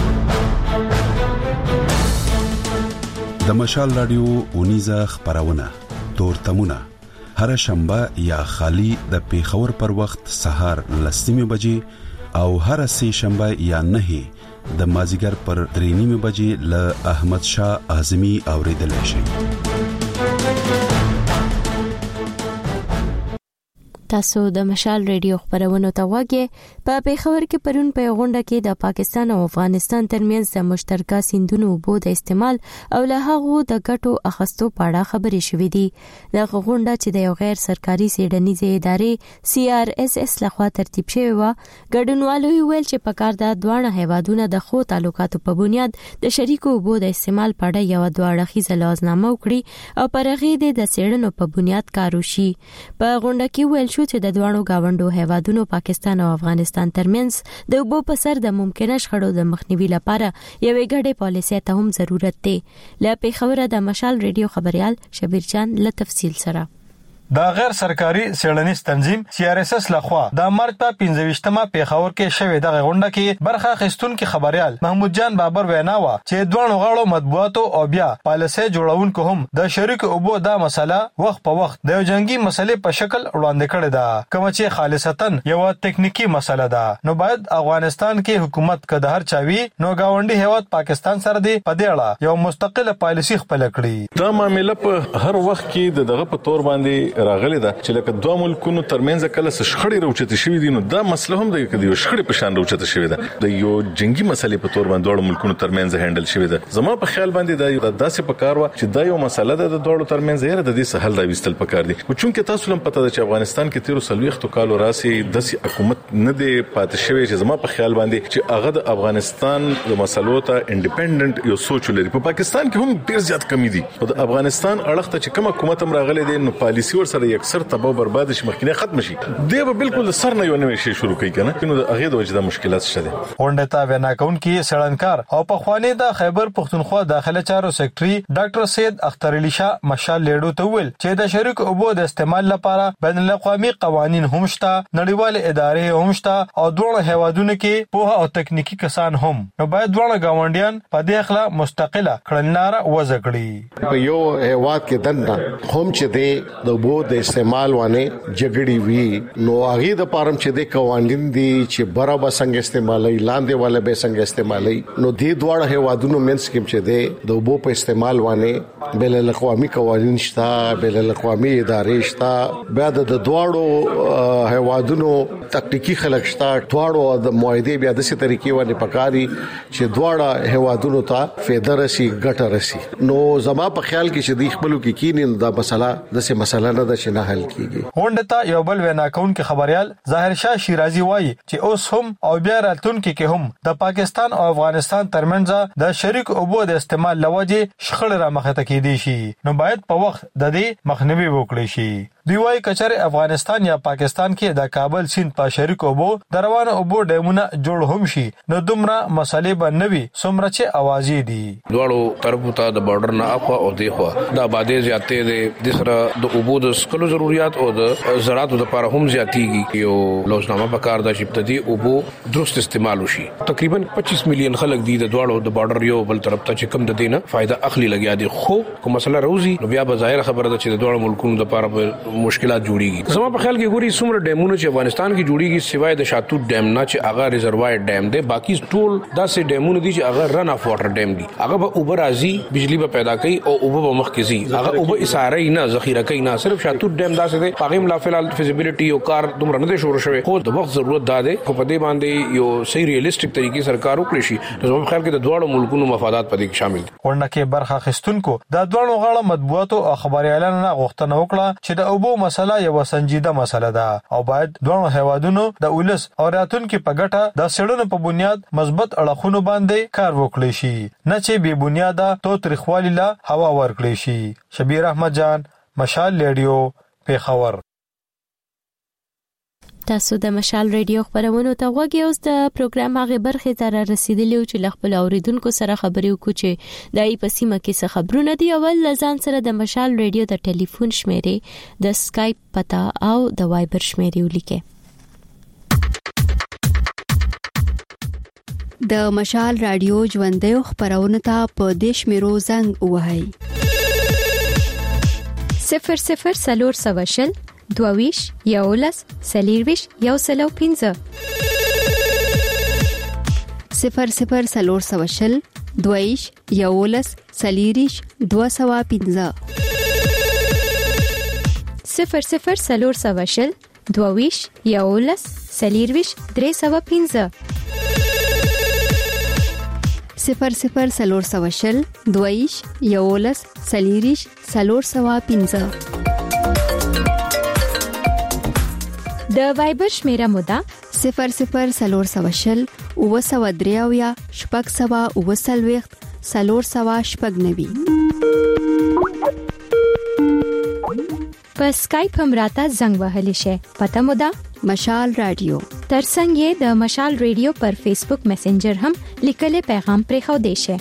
Speaker 3: د مشال رادیو اونیزه خبرونه تور تمونه هر شنبه یا خالی د پیښور پر وخت سهار 10 بجې او هر سه شنبه یا 9 د مازیګر پر 3 بجې ل احمد شاه اعظمي اوریدل شي.
Speaker 1: تاسو د مشال ریډیو خبرونه ته وګورئ. په پیښور کې پرون په غونډه کې د پاکستان او افغانستان ترمنځ د مشترکه سیندونو اوبو د استعمال او له هغه د ګټو اخیستو په اړه خبرې شوې دي. د غونډه چې د یو غیر سرکاري سیډنیزه ادارې CRSS لخوا ترتیب شوی و، ګډونوالو ویل چې په کار د دوه هیوادونو د خو تعلقاتو په بنیاد د شریکو اوبو د استعمال په اړه یو دوه اړخیزه لازمنامه وکړي او پر هغه د څېړنو په بنیاد کار وشي. په غونډه کې ویل چې د دوه غاوندو هیوادونو پاکستان او افغانستان ترمنځ د اوبو په سر د ممکنه شخړو د مخنیوي لپاره یوې ګډې پالیسۍ ته هم ضرورت دی. له پیښور د مشال ریډیو خبريال شبیر جان له تفصیل سره.
Speaker 4: د غیر سرکاري سیړنیز تنظیم CRSS لخوا د مارچ په 15مه پیښور کې شوې د غونډه کې برخه اخیستونکو خبريال محمود جان بابر وینا و چې دوه غاړو مطبوعاتو او بیا پالیسي جوړونکو هم د شریک اوبو د مسله وخت په وخت د جنگي مسلې په شکل وړاندې کړې ده، کوم چې خالصتاً یو ټکنیکی مسله ده. نو باید افغانستان کې حکومت که د هر چاوي نو گاونډي هیواد پاکستان سره دی په دې اړه یو مستقله پالیسي خپل کړي.
Speaker 6: دا معاملې په هر وخت کې دغه په تور باندې راغلی ده چې لکه دوه ملکونو ترمنځ کله شخړې راوچته شوې دي، نو دا مسله هم د یو شخړې په شان راوچته شوې ده، د یو جنگي مسلې په تور باندې دوه ملکونو ترمنځ هندل شوې ده. زما په خیال باندې دا یو داسې پکار و چې دا یو مسله ده د دوه ترمنځ یې د دې سهل راوستل پکار دي. او چونکه تاسو لم پته ده چې افغانستان کې 13 کالو راسي داسې حکومت نه دی پاتې شوی چې زما په خیال باندې چې هغه د افغانستان د مسلو ته انډیپندنت یو سوچ لري. په پاکستان کې هم ډیر زیات کمی دي او د افغانستان اړخ ته چې کوم حکومت هم راغلي دي نو پالیسی ور سره اکثر تباہ برباد شي، مخکینه ختم شي، دی به بالکل سر نه یو نوې شي شروع کوي کنه، نو د هغه د وجه د مشکلات شته.
Speaker 4: غونډه ته وینا کوونکی سړنکار او په خوانی د خیبر پختونخوا داخله چارو سیکریټري ډاکټر سید اختر علي شاه مشال لیډو ته ویل چې د شریک اوبو د استعمال لپاره بین الاقوامي قوانين هم شته، نړیوال ادارې هم شته او دوه هیوادونو کې په او تکنیکی کسان هم، نو باید دوه گاونډیان په دې اخلا مستقله کړنلاره وضع کړي.
Speaker 23: په یو هیواد کې دنه هم چې د اوبو د استعمال وانه جګړې وی نو هغه د پارم چې د قوانين دي چې برابر څنګه استعمالي لاندې والے به څنګه استعمالي، نو دې دواړه هیوادونو منځ کې چې د اوبو په استعمال وانه بین الاقوامي قوانين شته، بین الاقوامي ادارې شته، بیا د دواړو هیوادونو تکنیکی خلک شته، دواړو د معاهده بیا د څه طریقې باندې پکاري چې دواړه هیوادونو ته فایده رسي ګټه رسي. نو زما په خیال کې چې د خپلو کې کینین دا مسله د څه مسله نه ده چې نه حل کیږي.
Speaker 4: غونډه ته یو بل وینا کوونکی خبريال ظاهر شاه شیرازي وایي چې اوس هم او بیا راتلونکي کې هم د پاکستان او افغانستان ترمنځ د شریک اوبو د استعمال لوجه شخړه را مخه ته کېدي شي، نو باید په وخت د دې مخنیوي وکړي شي. دوی وايي کچره افغانستان یا پاکستان کې د کابل سیند په شریک اوبو د روانه اوبو ډیمونه جوړ هم شي، نو دومره مسلې به نوي څومره چې اوازې دي.
Speaker 24: دواړو طرفو ته د بارډر نه اخوا او دیخوا د آبادی زیاتې دي، د سره د اوبو د سکلو ضرورت او د زراعت لپاره هم زیاتېږي. یو لوزنامه په کار د شپتدي اوبو درست استعمال وشي. تقریبا 25 میلیون خلک دي د دواړو د بارډر یو بل طرف ته چې کم د دینه فائدہ اخلي لګیا دي، خو کوم مسله روزي نو بیا به ظاهر خبره ده چې د دواړو ملکونو لپاره مشکلات جوړیږي. زما په خیال کې ګوري څومره ډیمونه چې افغانستان کې جوړیږي سوای د شاتوت ډیم نه چې هغه ریزروایر ډیم دی، باقی ټول داسې ډیمونه دي چې هغه رن اف واټر ډیم دي، هغه به اوبه راځي بجلی به پیدا کوي او اوبه به مخ کې ځي، هغه اوبه اساره نه ذخیره کوي نه. صرف شاتوت ډیم داسې دی هغه ملا فعال فیزیبিলিټي او کار دومره نه شروع شوی، خو د وخت ضرورت ده خو په دې باندې یو صحیح ریالیسټیک طریقې سرکار وکړي شي. زما په خیال کې د دوه ملکونو مفادات پدې کې شامل دي.
Speaker 4: ورنه کې برخه خستونکو د دوه غاړه مطبوعاتو او خبريالانو نه غوښتنه وکړه چې د اوبو مسله یو سنجیده مسله ده او باید دوه هیوادونو د ولس او راتلونکو په ګټه د سړونو په بنیاد مثبت اړخونو باندې کار وکړي شي، نه چې بې بنیاده تو تاریخوالي لا هوا ورکړي شي. شبیر احمد جان، مشال ریډیو، پیښور.
Speaker 1: تاسو د مشال ریډیو خبرونه ته وګورئ. اوس د پروګرام هغه برخه ته رسیدلی چې خپل اوریدونکو سره خبرې وکړو چې دای په سیمه کې څه خبرونه دي. اول لزان سره د مشال ریډیو د ټلیفون شمیرې، د سکایپ پتا او د وایبر شمیرې ولیکئ.
Speaker 25: د مشال رادیو ژوندۍ خبرونه ته په دیش میرو زنګ وهاي
Speaker 1: 00 سواشل دوویش یولس سلیرویش یو سلو 15
Speaker 25: 00 سلور سواشل دوویش یولس سلیریش 215
Speaker 1: 00 سلور سواشل 22 11 40 315
Speaker 25: 00 22 11 40 315
Speaker 1: د وایبر شمیره مودا
Speaker 25: 00 903 شپږ سوا 490
Speaker 1: په اسکایپ هم راته زنګ وهلی شي. پته مودا
Speaker 25: مشال رادیو.
Speaker 1: ترڅنګ د مشال رادیو پر فیسبوک میسنجر هم لیکلي پیغام پرې خو دی شي.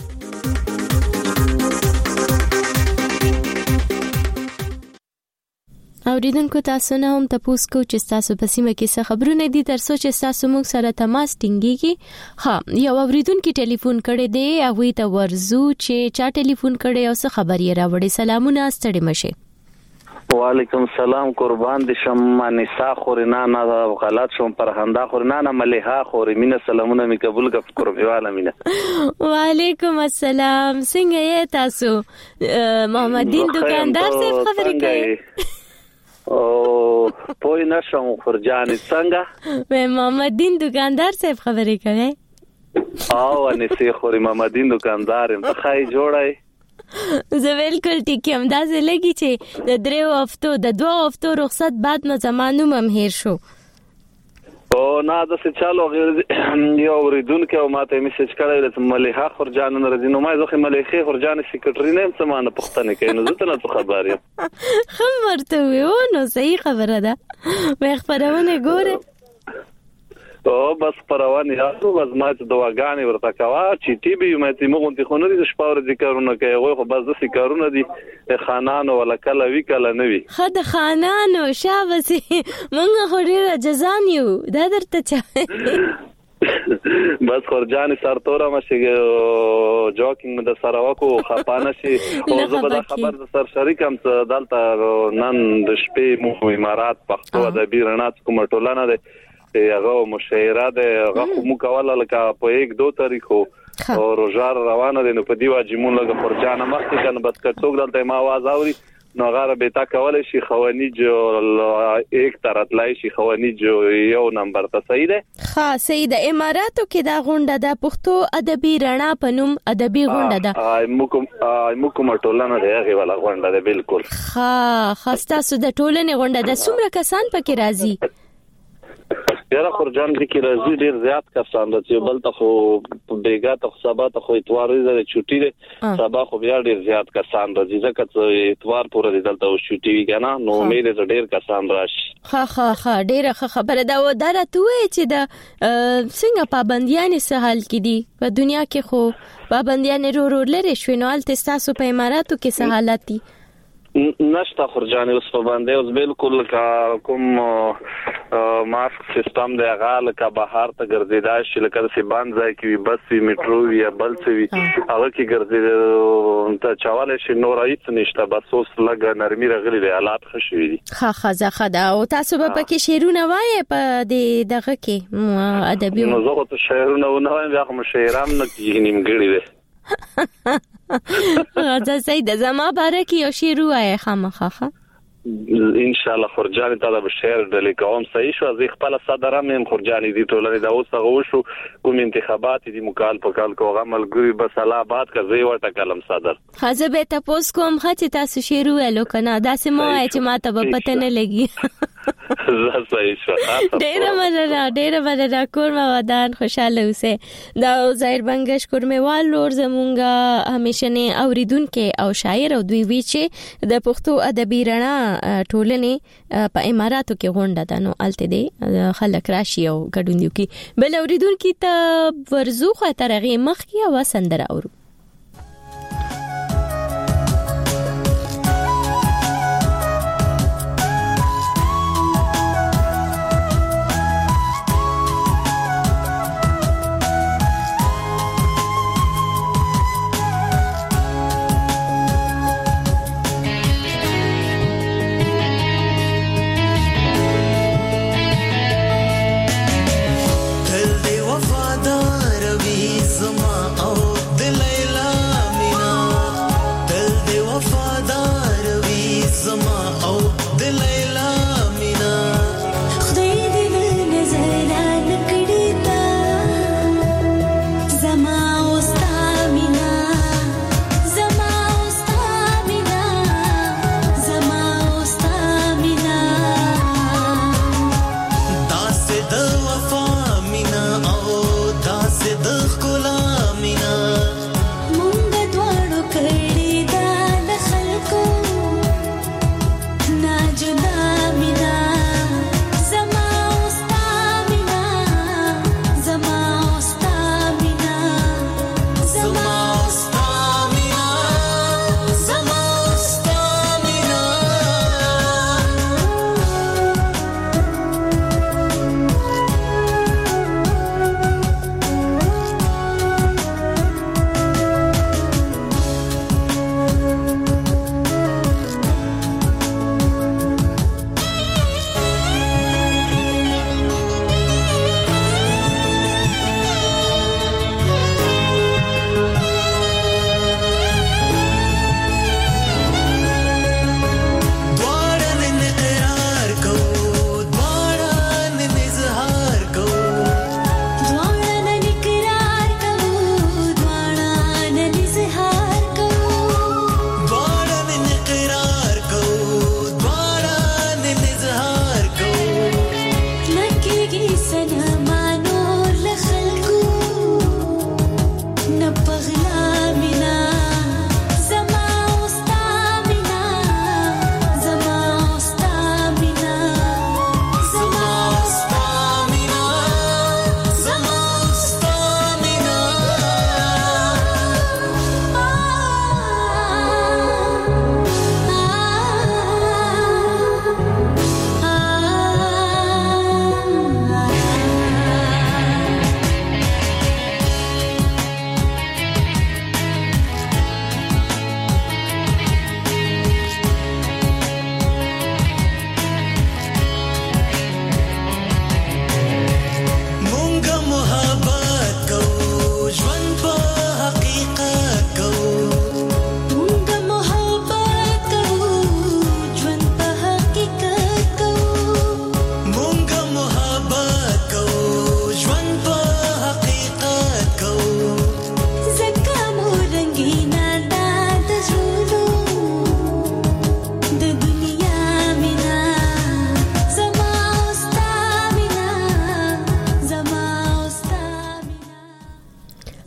Speaker 1: اوریدونکو تاسو نه هم تاسو کو چې تاسو په سیمه کې څه خبرونه دي تر څو چې تاسو موږ سره تماس ټینګيږي. ها یو اوریدونکو ټلیفون کړي دی او ته ورزو چې چا ټلیفون کړي او څه خبري راوړي. سلامونه ستړي مشه.
Speaker 5: وعلیکم السلام قربان دي شم نساء خورنا نه غلط شم پرهنده خورنا نه مليها خوري مینه سلامونه می قبول کړ قربواله مینه.
Speaker 1: وعلیکم السلام څنګه یې تاسو؟ محمد دین دکاندار صاحب خبرې کوي.
Speaker 5: او پوی نشم خورجان څنګه؟
Speaker 1: محمد دین دکاندار صاحب خبرې کوي.
Speaker 5: او نساء خوري محمد دین دکاندار ته خای جوړای.
Speaker 1: زه بالکل ټیک یم. دا زه لګی چې د 2 هفتو رخصت بعد ما زمانو مم هیر شو.
Speaker 5: او نه د څه چالو غیر یو ورېدونکو او ماته میسج کړی چې مليها خورجان نه راځي. نو ما ځکه مليخه خورجان سیکریټری نه سمانه پښتنه کوي. نو زه ته نه خبر یم.
Speaker 1: خبرته و نو صحیح خبره ده. مې خبرونه ګوره.
Speaker 5: او بس پروان یادو بس ما ته دواګانی ورته کوا چې ټي بي مې ته مونږ ته خو نه دي شپاور ذکرونه کوي. خو بس د ذکرونه دي خانانو ولا کله وی کله نه وی.
Speaker 1: خد خانانو شابسي مونږ خو ډیر جزان یو دا درته چا
Speaker 5: بس خورجان سرتوره مشه جوکینګ مې د سره وکړو خپانه شي او زه به خبر د سر شریکم دلته نن د شپې مو امارات پښتو ادبي رڼا کوم ټولنه ده هغه مشاعره ده هغه مو کوله لکه په 1-2 تاریخو او روزار روانه ده. نو په دی واجبون لګه خورجان مخکې کنه بس کڅوګ دلته ما आवाज اوري نو غاره به تا کولای شي خوانی جو یک تراتلای شي خوانی جو یو نمبر ته صحیح ده.
Speaker 1: ها صحیح ده. اماراتو کې دا غونډه ده پښتو ادبي رڼا پنوم ادبي غونډه ده.
Speaker 5: مو کوم ټولنه ده هغه ولا غونډه ده بالکل.
Speaker 1: ها خاصه سود ټولنه غونډه ده. څومره کسان پکې راځي؟
Speaker 5: یاره خورجان دي کې راځي ډیر زیات کسان راځي. بل ته خو بیګا ته سبا ته خو اتوار دی چټي دی. سبا خو بیا ډیر زیات کسان راځي ځکه چې اتوار پورې دلته چټي وی کنه. نو امید ده ډیر کسان راشي.
Speaker 1: ها ډیر خبره ده. و درته وای چې د څنګه پابندیان سهال کې دي په دنیا کې خو پابندیان ورو لري شوینوال تاسو په اماراتو کې سہالت دي
Speaker 5: نشته خورجان اوس په باندې اوس بالکل کوم ماسک سیستم دی هغه لکه بهر ته ګرځیدای شي لکه سی باندې ځای کې بس وی میټرو یا بل څه وی هغه کې ګرځیدل ته چواله شي نور هیڅ نشته بس اوس لګ نرمي رغلي دی حالات خوشوي دي.
Speaker 1: خزه خدا او تاسو به پکې شعرونه وایي په دغه کې ادبي
Speaker 5: نو زه ته شعرونه نه وایم بیا کوم شعرام نه کیږي نیمګړي دی.
Speaker 1: دا سید زما بارک یو شعر وایي خامخه
Speaker 5: ان شاء الله خورجان ته د شعر د لیکوم صحیح شو از خپل صدرم خورجان دي ټولنه دا اوس هغه شو کوم انتخابات دي مقال په کال کوغه ملګری بس الہاباد کا زی ورته کلم صدر
Speaker 1: خزه به تاسو کوم خاطی تاسو شعر ویلو کنه دا سمو چې ماته به پته نه لګي.
Speaker 5: صحیح شو.
Speaker 1: ډیر مننه کورما ودان خوشاله اوسه. دا ظاهر بنگش کورموال لور زمونږه همیشه نه اوریدونکو او شاعر او دوی وی چې د پښتو ادبي رڼا ټولنه په اماراتو کې غونډه ده. نو الته دي خلک راشي او ګډون دي بل اوریدونکو ته ورزو خو ترغه مخ کې او سندره اورو.
Speaker 7: دل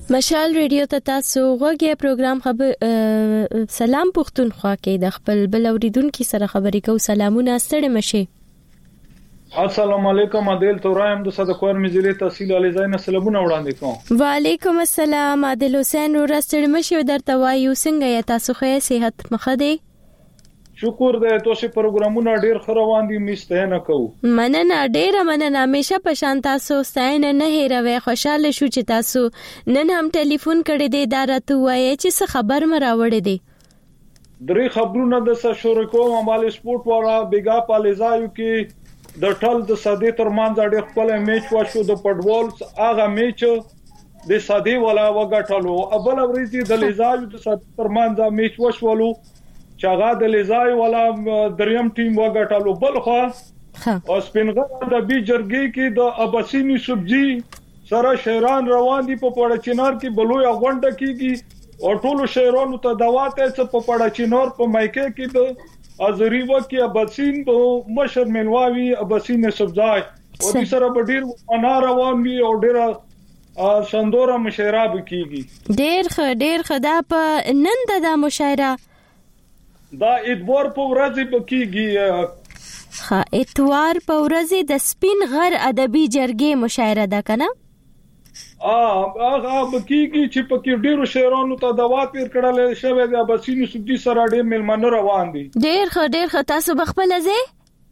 Speaker 1: مشال ریډیو ته تاسو غوږی پروګرام خبر سلام پښتونخوا کې د خپل بل اوریدونکو سره خبرې کوو. سلامونه ستړي مشه.
Speaker 7: السلام علیکم. عادل تورایم د صدقور مزلی تحصیل علی زین سلامونه وړاندې کوم.
Speaker 1: وعلیکم السلام عادل حسین ورستړي مشه درته وایو څنګه یا تاسو خې صحت مخه دی؟
Speaker 7: شکر دې تاسو پروګرامونه ډیر خروان دي مسته نه کوو.
Speaker 1: مننه ډیر مننه همیشه په شان تاسو ستاینه نه هیروي. خوشاله شو چې تاسو نن هم ټلیفون کړی دی دا راته وایي چې څه خبر مراوړې دي.
Speaker 7: درې خبرونه د شورکو مال سپورت والا بیګا پالیزایو کې د ټل د صدې ترمنځ ډېر خپل میچ وشو. د فوټبال هغه میچ د صدې والا وګټلو. اول ورځ د لیزایو د صدې ترمنځ میچ وشولو چې هغه د لیزایو والا دریم ټیم وګټلو. بل خو او سپینغر د بي جرګي کې د اباسینی سبزی سره شهران روان دي په پړچینار کې بلوي غونډه کیږي او ټولو شهرونو ته دعوت څه په پړچینار په مایکه کې د ازریوا کې اباسین په مشر منواوي اباسین سبزای او د سره بډیر انا روان دي او ډیر شندوره مشاعره کیږي.
Speaker 1: ډیر خدا په نن د مشاعره
Speaker 7: دا اتوار په ورځ په کیږي.
Speaker 1: اتوار په ورځ د سپین غر ادبي جرګې مشاعره ده کنه؟
Speaker 7: هغه بکیږي چې پکې ډیرو شهرونو ته دعوت ورکړل شوی د اباسینی سبزی سره ډیر ملمنه روان دي.
Speaker 1: ډیر تاسو بخپل ځای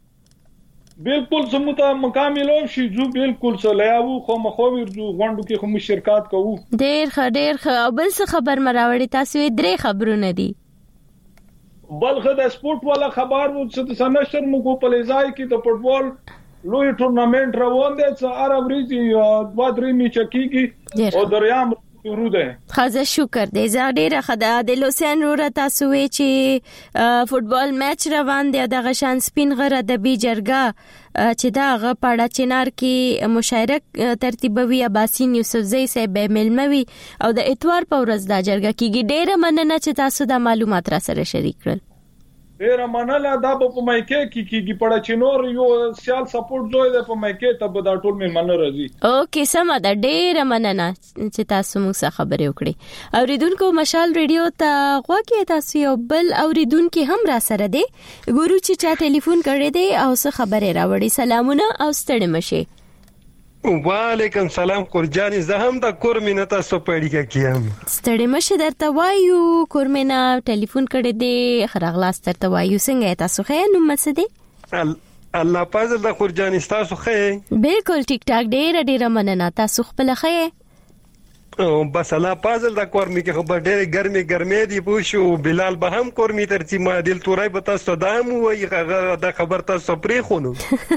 Speaker 7: بالکل سمته مکمل شي جو بالکل سلیاو خو مخو ورجو غونډو کې هم شرکت کوو.
Speaker 1: ډیر بل څه خبر مراوړی تاسو درې خبرونه دي.
Speaker 7: بلخ د سپورت والا خبر وو چې سنشر مو کو پلیزای کې د فوټبال لوی ټورنمنت روان دي چې عرب ریزي 2-3 میچ کیږي او دریام شروع ده.
Speaker 1: خزه شکر دې زړه خدا د لوسین رو تاسو چې فوټبال میچ روان دي د غشان سپین غره د بي جرګه چې دا غ پاړه چنار کې مشارک ترتیبوي اباسین یوسفزئی صاحب ملموي او د اتوار په ورځ دا جرګه کیږي. ډیره مننه چې تاسو د معلومات را سره شریک کړل.
Speaker 7: ډیر مننه. دا په مایکه کیږي پاړه چنور یو سیال سپورټ زوی د په مایکه ته به دا ټول ملمنه راځي.
Speaker 1: اوکې سم ده. ډیر مننه چې تاسو موږ خبرې وکړي. اوریدونکو مشال ریډیو ته غوږی تاسو یو بل اوریدونکو هم را سره دی ګورو چې چا ټلیفون کړی دی او څه خبرې راوړي. سلامونه او ستړي مشه.
Speaker 8: وعلیکم سلام قرجانی. زه هم د کورمینه تاسو په اړیکه کې یم.
Speaker 1: ستړي مشه درته وایو کورمینه ټلیفون کړی دی خرغلاس درته وایو څنګه تاسو خې نو مڅ دی
Speaker 8: الله پازل د قرجانی تاسو خې
Speaker 1: بالکل ټیک ټاک ډیر مننه. تاسو خپل خې
Speaker 8: بس الله پازل د کورمی کې خبر ډېر ګرمي دی پوښو بلال به هم کورمی ترڅی ما دل تورای به تاسو دام وای دا خبر تاسو پرې خونو.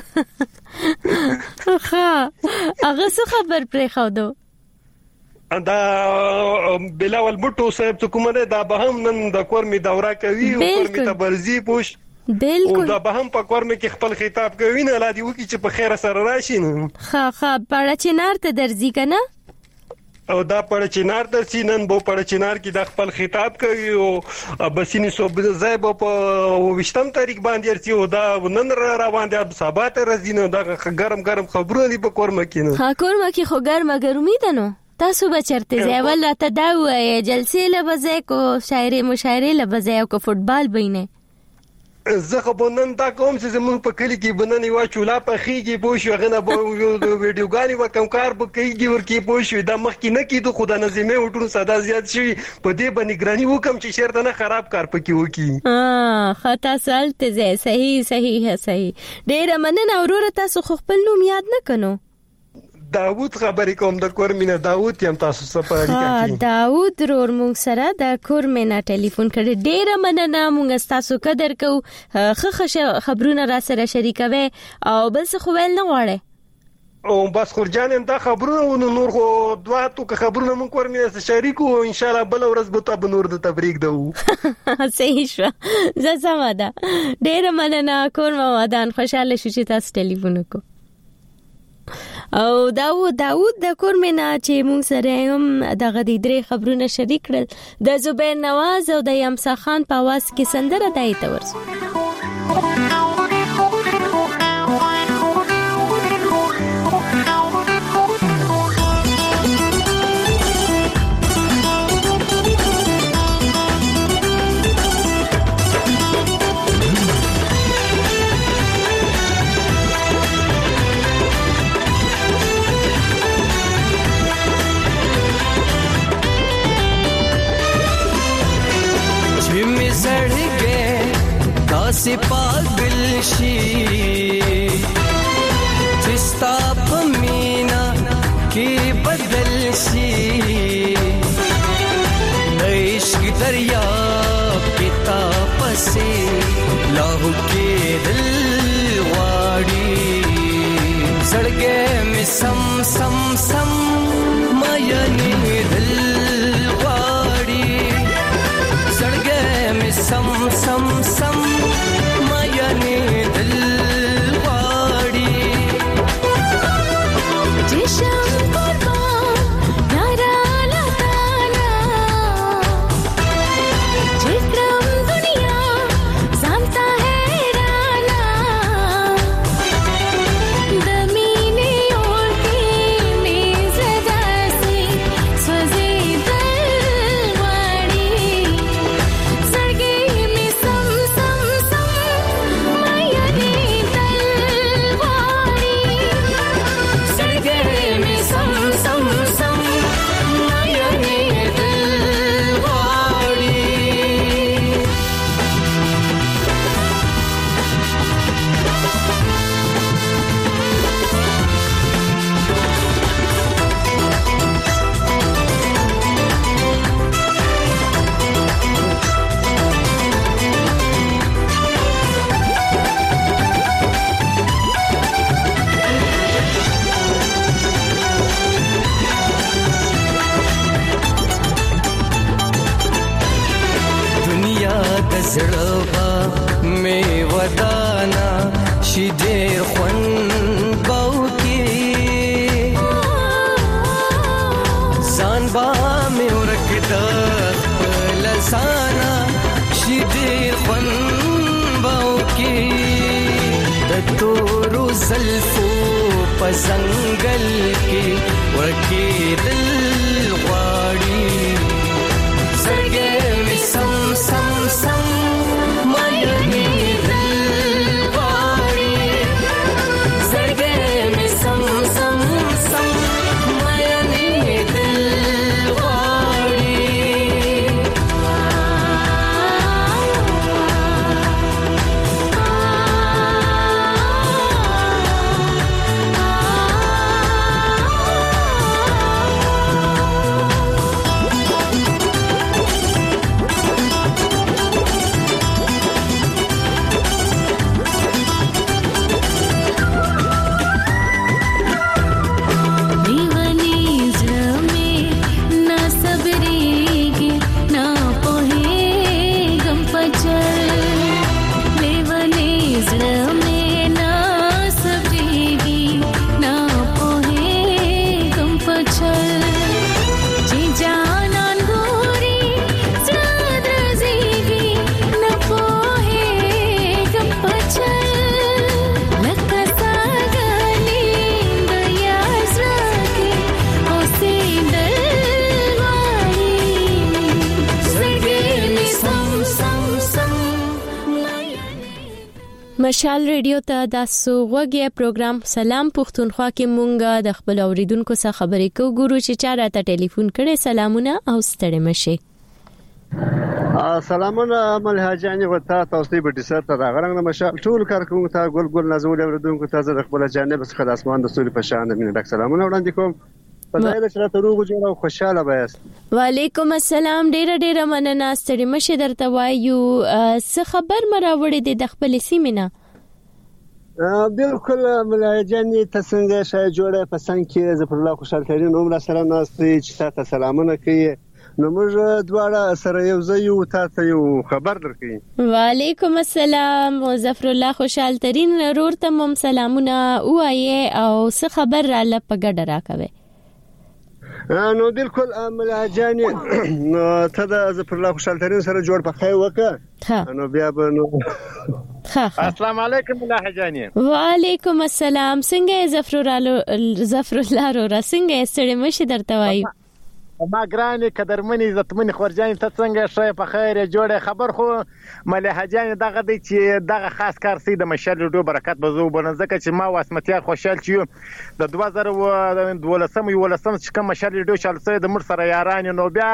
Speaker 1: هغه څه خبر پرې خو دو
Speaker 8: دا بلاول بوټو صاحب ته کومه دا به هم نن د کورمی دوره کوي او کورمی ته برزي پوښ
Speaker 1: بالکل
Speaker 8: دا به هم په کورمی کې خپل خطاب کوي نه لا دی وکی چې په خیره سره راشي نو
Speaker 1: پړه چنار ته درځي کنه
Speaker 8: او دا پړه چنار د سینن بو پړه چنار کې د خپل خطاب کوي او بسینی صوبځای په 20م تاریخ باندې ارتي او دا نن روان دي سبا ته رزینو دا ګرم خبرونه دي په کورما کې نو
Speaker 1: کورما کې خو ګرمي ده نو تاسو بچرته ځای ول راته دا وایي جلسې لبځای کو شاعري مشاعره لبځای کو فوټبال بینه
Speaker 8: زه خو نن دا کوم چې زمون په کلی کې بننی وا چولا په خيږي بوشو غنه به ویډیوګانی وکم کار به کوي ورکی بوشو دا مخکې نه کیدو خدای نظمه وټونو صدا زیات شي په دې باندې ګرانی وکم چې شرط نه خراب کار پکې وکی
Speaker 1: خطا سالته صحیح ډیر مننه اورور تاسو خپل نوم یاد نه کنو
Speaker 8: داوود خبرې کوم د کورمینه داوود یم تاسو سپاری کوي
Speaker 1: داوود رور مونږ سره د کورمینه ټلیفون کړي ډیر مننه مونږ تاسو قدر کو خبرونه را سره شریکوي او بل څه خو ول نه غواړي
Speaker 8: او بس خورجان دا خبرونه نور خو دوه تو خبرونه مونږ کورمینه شریکو ان شاء الله بل ورځ به تاسو نور د تبریک دو
Speaker 1: صحیح شو زما ده ډیر مننه کورما ودان خوشاله شو چې تاسو ټلیفون وکړو او داوود د کورمنه چې مونږ سره هم دغه درې خبرونه شریک کړل د زبیر نواز او د یمسا خان په आवाज کې سندره دایته ورسو
Speaker 9: شي چستا پمینا کې بدل شي عشق دریا پتا پسې لاهو کې دل واړي زړګې مې سم سم سم مېنې دل واړي زړګې مې سم سم سم مېنې دل واړي
Speaker 10: جشن قربان یارا لتانا جکرم دنیا زانتا حیرانا دمینی اور کی میز داسی سوزی دل واڑی سرگی میں سم سم سم مایانی دل واڑی سرگی میں سم سم سم مایانی دل واڑی دنیا د زړه مې ودانا شي ډېر خوند باو کې ځان با مې ورکړه خپل ځانا شي ډېر خوند باو کې د تورو زلفو په ځنګل کې ورکې دل غواړي زړګې مې سم سم سم مېنې دل غواړي زړګې مې سم سم سم مېنې دل غواړي دیوانی زړه مې نه صبرېږي نه پوهېږم په چل لیونی زړه مې نه صبرېږي نه پوهېږم په چل چې جانان ګوري زړه درزېږي نه پوهېږم په چل لکه ساګانې د یار زړه کې اوسېدل غواړي زړګې مې سم سم سم
Speaker 1: مشال ریډیو ته د سوغوږی پروګرام سلام پښتونخوا کې مونږه د خپل اوریدونکو سره خبرې کوو ګورو چې چا راته ټلیفون کړي سلامونه او ستړي مشه
Speaker 11: سلامونه ملها جاني وتا تاسو به دي سره راغرنګ مشال ټول کارکونکو ته ګل نازول اوریدونکو ته زه خپل جانب څخه د اسمان د ستوري په شان مینه ډک سلامونه وړاندې کوم په دې چې تاسو روغ جوړ او خوشاله وایاست
Speaker 1: وعلیکم السلام ډېر مننه ستړي مشه درته وایو څه خبر مراوړې د خپل سیمینه
Speaker 11: بالکل ملها جاني تاسو څنګه شای جوړه پسند کې ظفر الله خوشحال ترين عمر سره ناستې چې تاسو سلامونه کوي نو موږ دواړه سره یو ځای یو تاسو یو خبر درکې
Speaker 1: وعلیکم السلام ظفر الله خوشحال ترين ورور ته مم سلامونه وایي او څه خبر را لپګډ راکوي
Speaker 11: نو بالکل ملها جاني ته د ظفر الله خوشحال ترين سره جوړ په خیر وکړه نو بیا به نو
Speaker 12: السلام علیکم ملها جاني
Speaker 1: وعلیکم السلام څنګه ظفر الله را څنګه ستړي مشه درته وایو
Speaker 12: ما ګراني قدرمنې عزتمنې خورجان ته څنګه شې په خیر جوړه خبر خو ملها جان دغه دی چې دغه خاص کار سي د مشال ډو برکت بزو بنځکه چې ما واسمتیا خوشحال چې د 2012 چې کوم مشال ډو چل سي د مر سره یاران نو بیا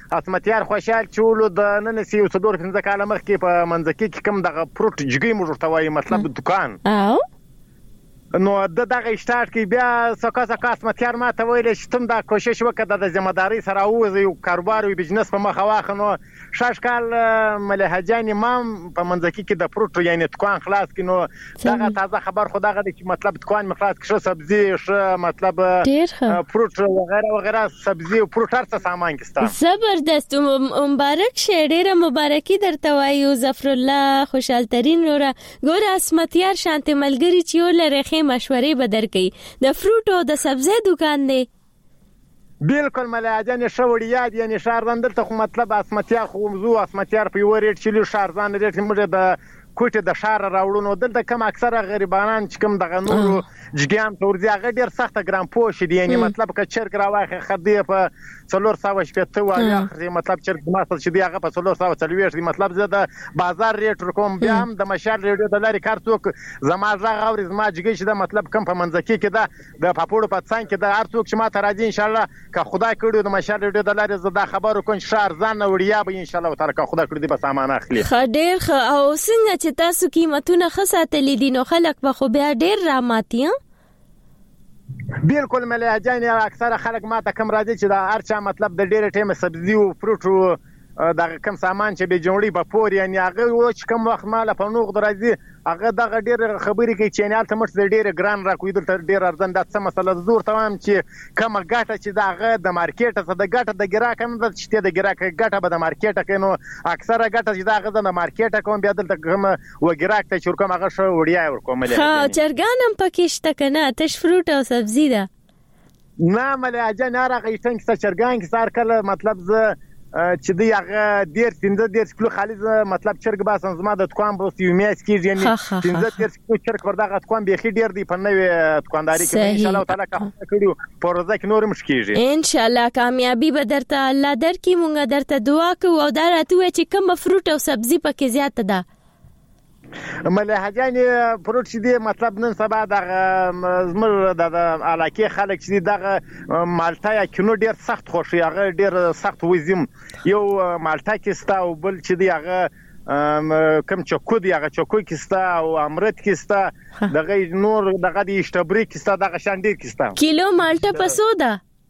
Speaker 12: اسمتیار خوشحال چولو د نن سی یو څلور 15 کال مخکې په منځکي کې کوم دغه فروټ جګی موږ ورته وایي مطلب دکان نو دغه سٹارټ کې بیا څه اسمتیار ما ته ویل چې تم دا کوشش وکړه د ځمداري سره اوځي یو کاروبار او بزنس په مخه واخ نو شاش کال ملحه جان امام په منځکي کې د فروټ یعنی دکان خلاص کینو دغه تازه خبر خو دغه چې مطلب دکان مخلاص کړه سبزی ش مطلب فروټ وغیرہ وغیرہ سبزی او فروټ هر څه سامان کېستا
Speaker 1: زبردست مبارک شه ډیره مبارکي درته وایو ظفر الله خوشحال ترين ګور اسمتیار شانته ملګری چې ولري مشورې بدر کوي د فروټ او د سبزی دکان دی
Speaker 12: بالکل ملاجان شوړی یاد یعنی شاردان دلته خو مطلب اسمتیار خو موضوع اسمتیار په وریټ چې شاردان ریټ موږ د کوټه د شار راوړونو دلته کم اکثره غریبانان چې کوم دغه نور جګیان تورځي هغه ډیر سخت ګرام پوښ دي یعنی مطلب ک چرګ راوخه خدي په 400 شپته وایي اخر مطلب چرګ ماته چې دی هغه په 440 دی مطلب زه د بازار ریټ کوم بیا هم د مشال ریډیو د لاري کارتوک زما ځغ اوري زما جګی چې د مطلب کم په منځکي کې د پاپوړو په څنګ کې د ارتوک چې ماته راځي ان شاء الله که خدای کړو د مشال ریډیو د لاري زه د خبرو کوم شهر ځان وړیا به ان شاء الله تعالی که خدای کړو دې په سامان اخلي
Speaker 1: خډیر او څنګه چې تاسو قیمتونه خساتلې دي نو خلک به خو بیا ډیر راماتي
Speaker 12: بالکل ملي جان اکثره خلک ماته کم راځي چې د هر چا مطلب د ډیره ټیم سبزی او فروټ د کم سامان چې به جوړي په پور یعنی هغه چې کم وخت مال په نوغ درځي هغه دغه ډیر خبرې کوي چې نه الته مټ ډیر ګران راکوي دلته ډیر ارزان د څه مسله زور تمام چې کومه ګټه چې دغه د مارکیټ څخه د ګټه د ګراک هم د چې د ګراک ګټه به د مارکیټ کې نو اکثره ګټه چې دغه د مارکیټ کوم بیا دلته کوم و ګراک ته چې کوم هغه شو وړیا ورکوم
Speaker 1: ها چرګانم پکې شته کنه تش فروټ او سبزی ده
Speaker 12: نه ملي جان راغی څنګه چرګان کې سار کله مطلب ز چې دی هغه ډیر 15 کیلو خالص مطلب چرګ باسن زما د دکان په یو میاس کې یعنی 15 کیلو چرګ پر دغه دکان به خې ډیر دی په نوې دکانداري کې ان شاء الله تعالی کا کړو پروژه کې نور مشکیږي
Speaker 1: ان شاء الله کامیابی به درته الله درکې مونږ درته دعا کوو او دا راته چې کوم فروټ او سبزی پکې زیات ده
Speaker 12: ملحه جان فروټ چې دی مطلب نن سبا دغه زمر د علاقه خلک چې دغه مالټا یا کینو ډیر سخت خوشي هغه ډیر سخت وزم یو مالټا کې ستا او بل چې دی هغه کم چوکو دی هغه چوکو کې ستا او امرت کې ستا دغه نور دغه دی اشتبری کې ستا دغه شاندیر کې ستا
Speaker 1: کیلو مالټا په سودا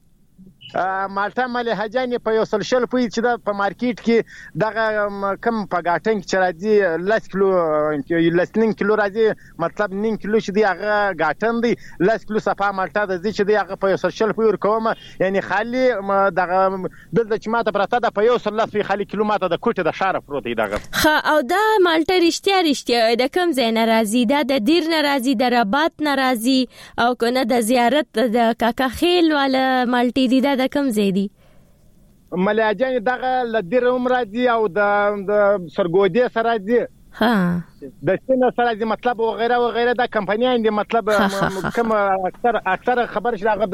Speaker 12: مالټا ملحه جان په یو سلشل پوي چې د په مارکیټ کې دغه کم په غاټنګ چې راځي 10 کیلو کیلو راځي مطلب 9 کیلو چې دی هغه غاټن دی 10 کیلو صفه مالټا د دې چې دی هغه په یو سلشل پوي ورکوم یعنی خالي دغه دلته چې ماته پرته د په یو سلف خالي کیلو ماته د کوټه د شاره پروت دی دغه
Speaker 1: او دا مالټا رښتیا د کم ځای ناراضي د دیر ناراضي د رباط ناراضي او کنه د زیارت د کاکا خیل والا مالټي دی د کم زیدي
Speaker 12: ملاجان دغه لدیر عمر دي او د سرګودي سره دي
Speaker 1: ها
Speaker 12: د سینه سره دي مطلب وغیرہ وغیرہ د کمپنیان دي مطلب کوم اکثر خبر شي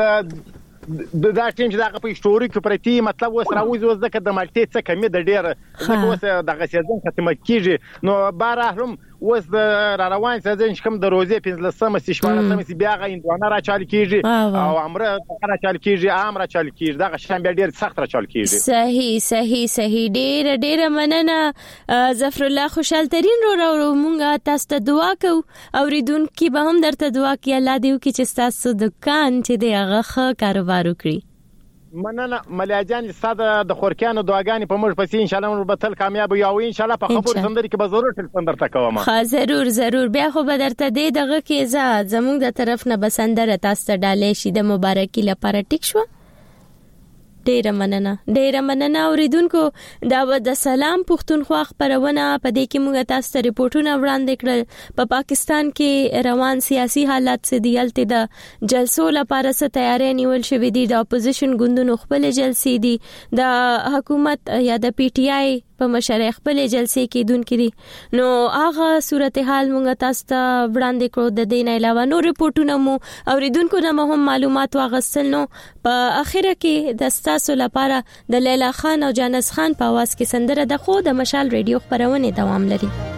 Speaker 12: د دا ټیم چې دغه په هیستوري کې پرتی مطلب وس راوځي وس دغه د مالټي څخه کمی د ډیر څخه وس دغه سیزن ختمه کیږي نو بار هم وس د روان سیزن کوم د روزي 15 شپږ بیا غا اندوانه را چال کیږي او امر را چال کیږي امر چال کیږي دغه شان بیا ډیر سخت را چال کیږي
Speaker 1: صحیح ډیر مننه ظفر الله خوشحال ترين رو مونږه تاسو ته دعا کوو اوریدونکو به هم درته دعا کوي الله دې وکړي چې تاسو دکان چې دی هغه کاروبار وکړي
Speaker 12: مننه ملاجان ساده د خورکانو دعاګانې په موږ پسې ان شاء الله موږ به تل کامیاب یو ان شاء الله په خبرو سندري کې به ضرور تل سندر تکوم
Speaker 1: ها ضرور بیا خو به درته دغه کې زموږ د طرف نه بسندر تاسو ته ډالې شي د مبارکي لپاره ټیک شو ډیر مننه اوریدونکو دا د سلام پښتونخوا خبرونه په دې کې موږ تاسو ته ریپورتونه وړاندې کړل په پاکستان کې روان سیاسي حالات څه دی الته د جلسو لپاره څه تیاری نیول شوې دي د اپوزیشن ګوندونو خپل جلسې دي د حکومت یا د پی ټی آی په مشرۍ خپل جلسې کې دون کړي نو هغه صورتحال موږ تاسو ته وړاندې کړو د دې نه علاوه نو ریپورتونه مو اوریدونکو نه هم معلومات واغستل نو په اخره کې د تاسو لپاره د لیلا خان او جانس خان په आवाज کې سندره د خو د مشال ریډیو خبرونه دوام لري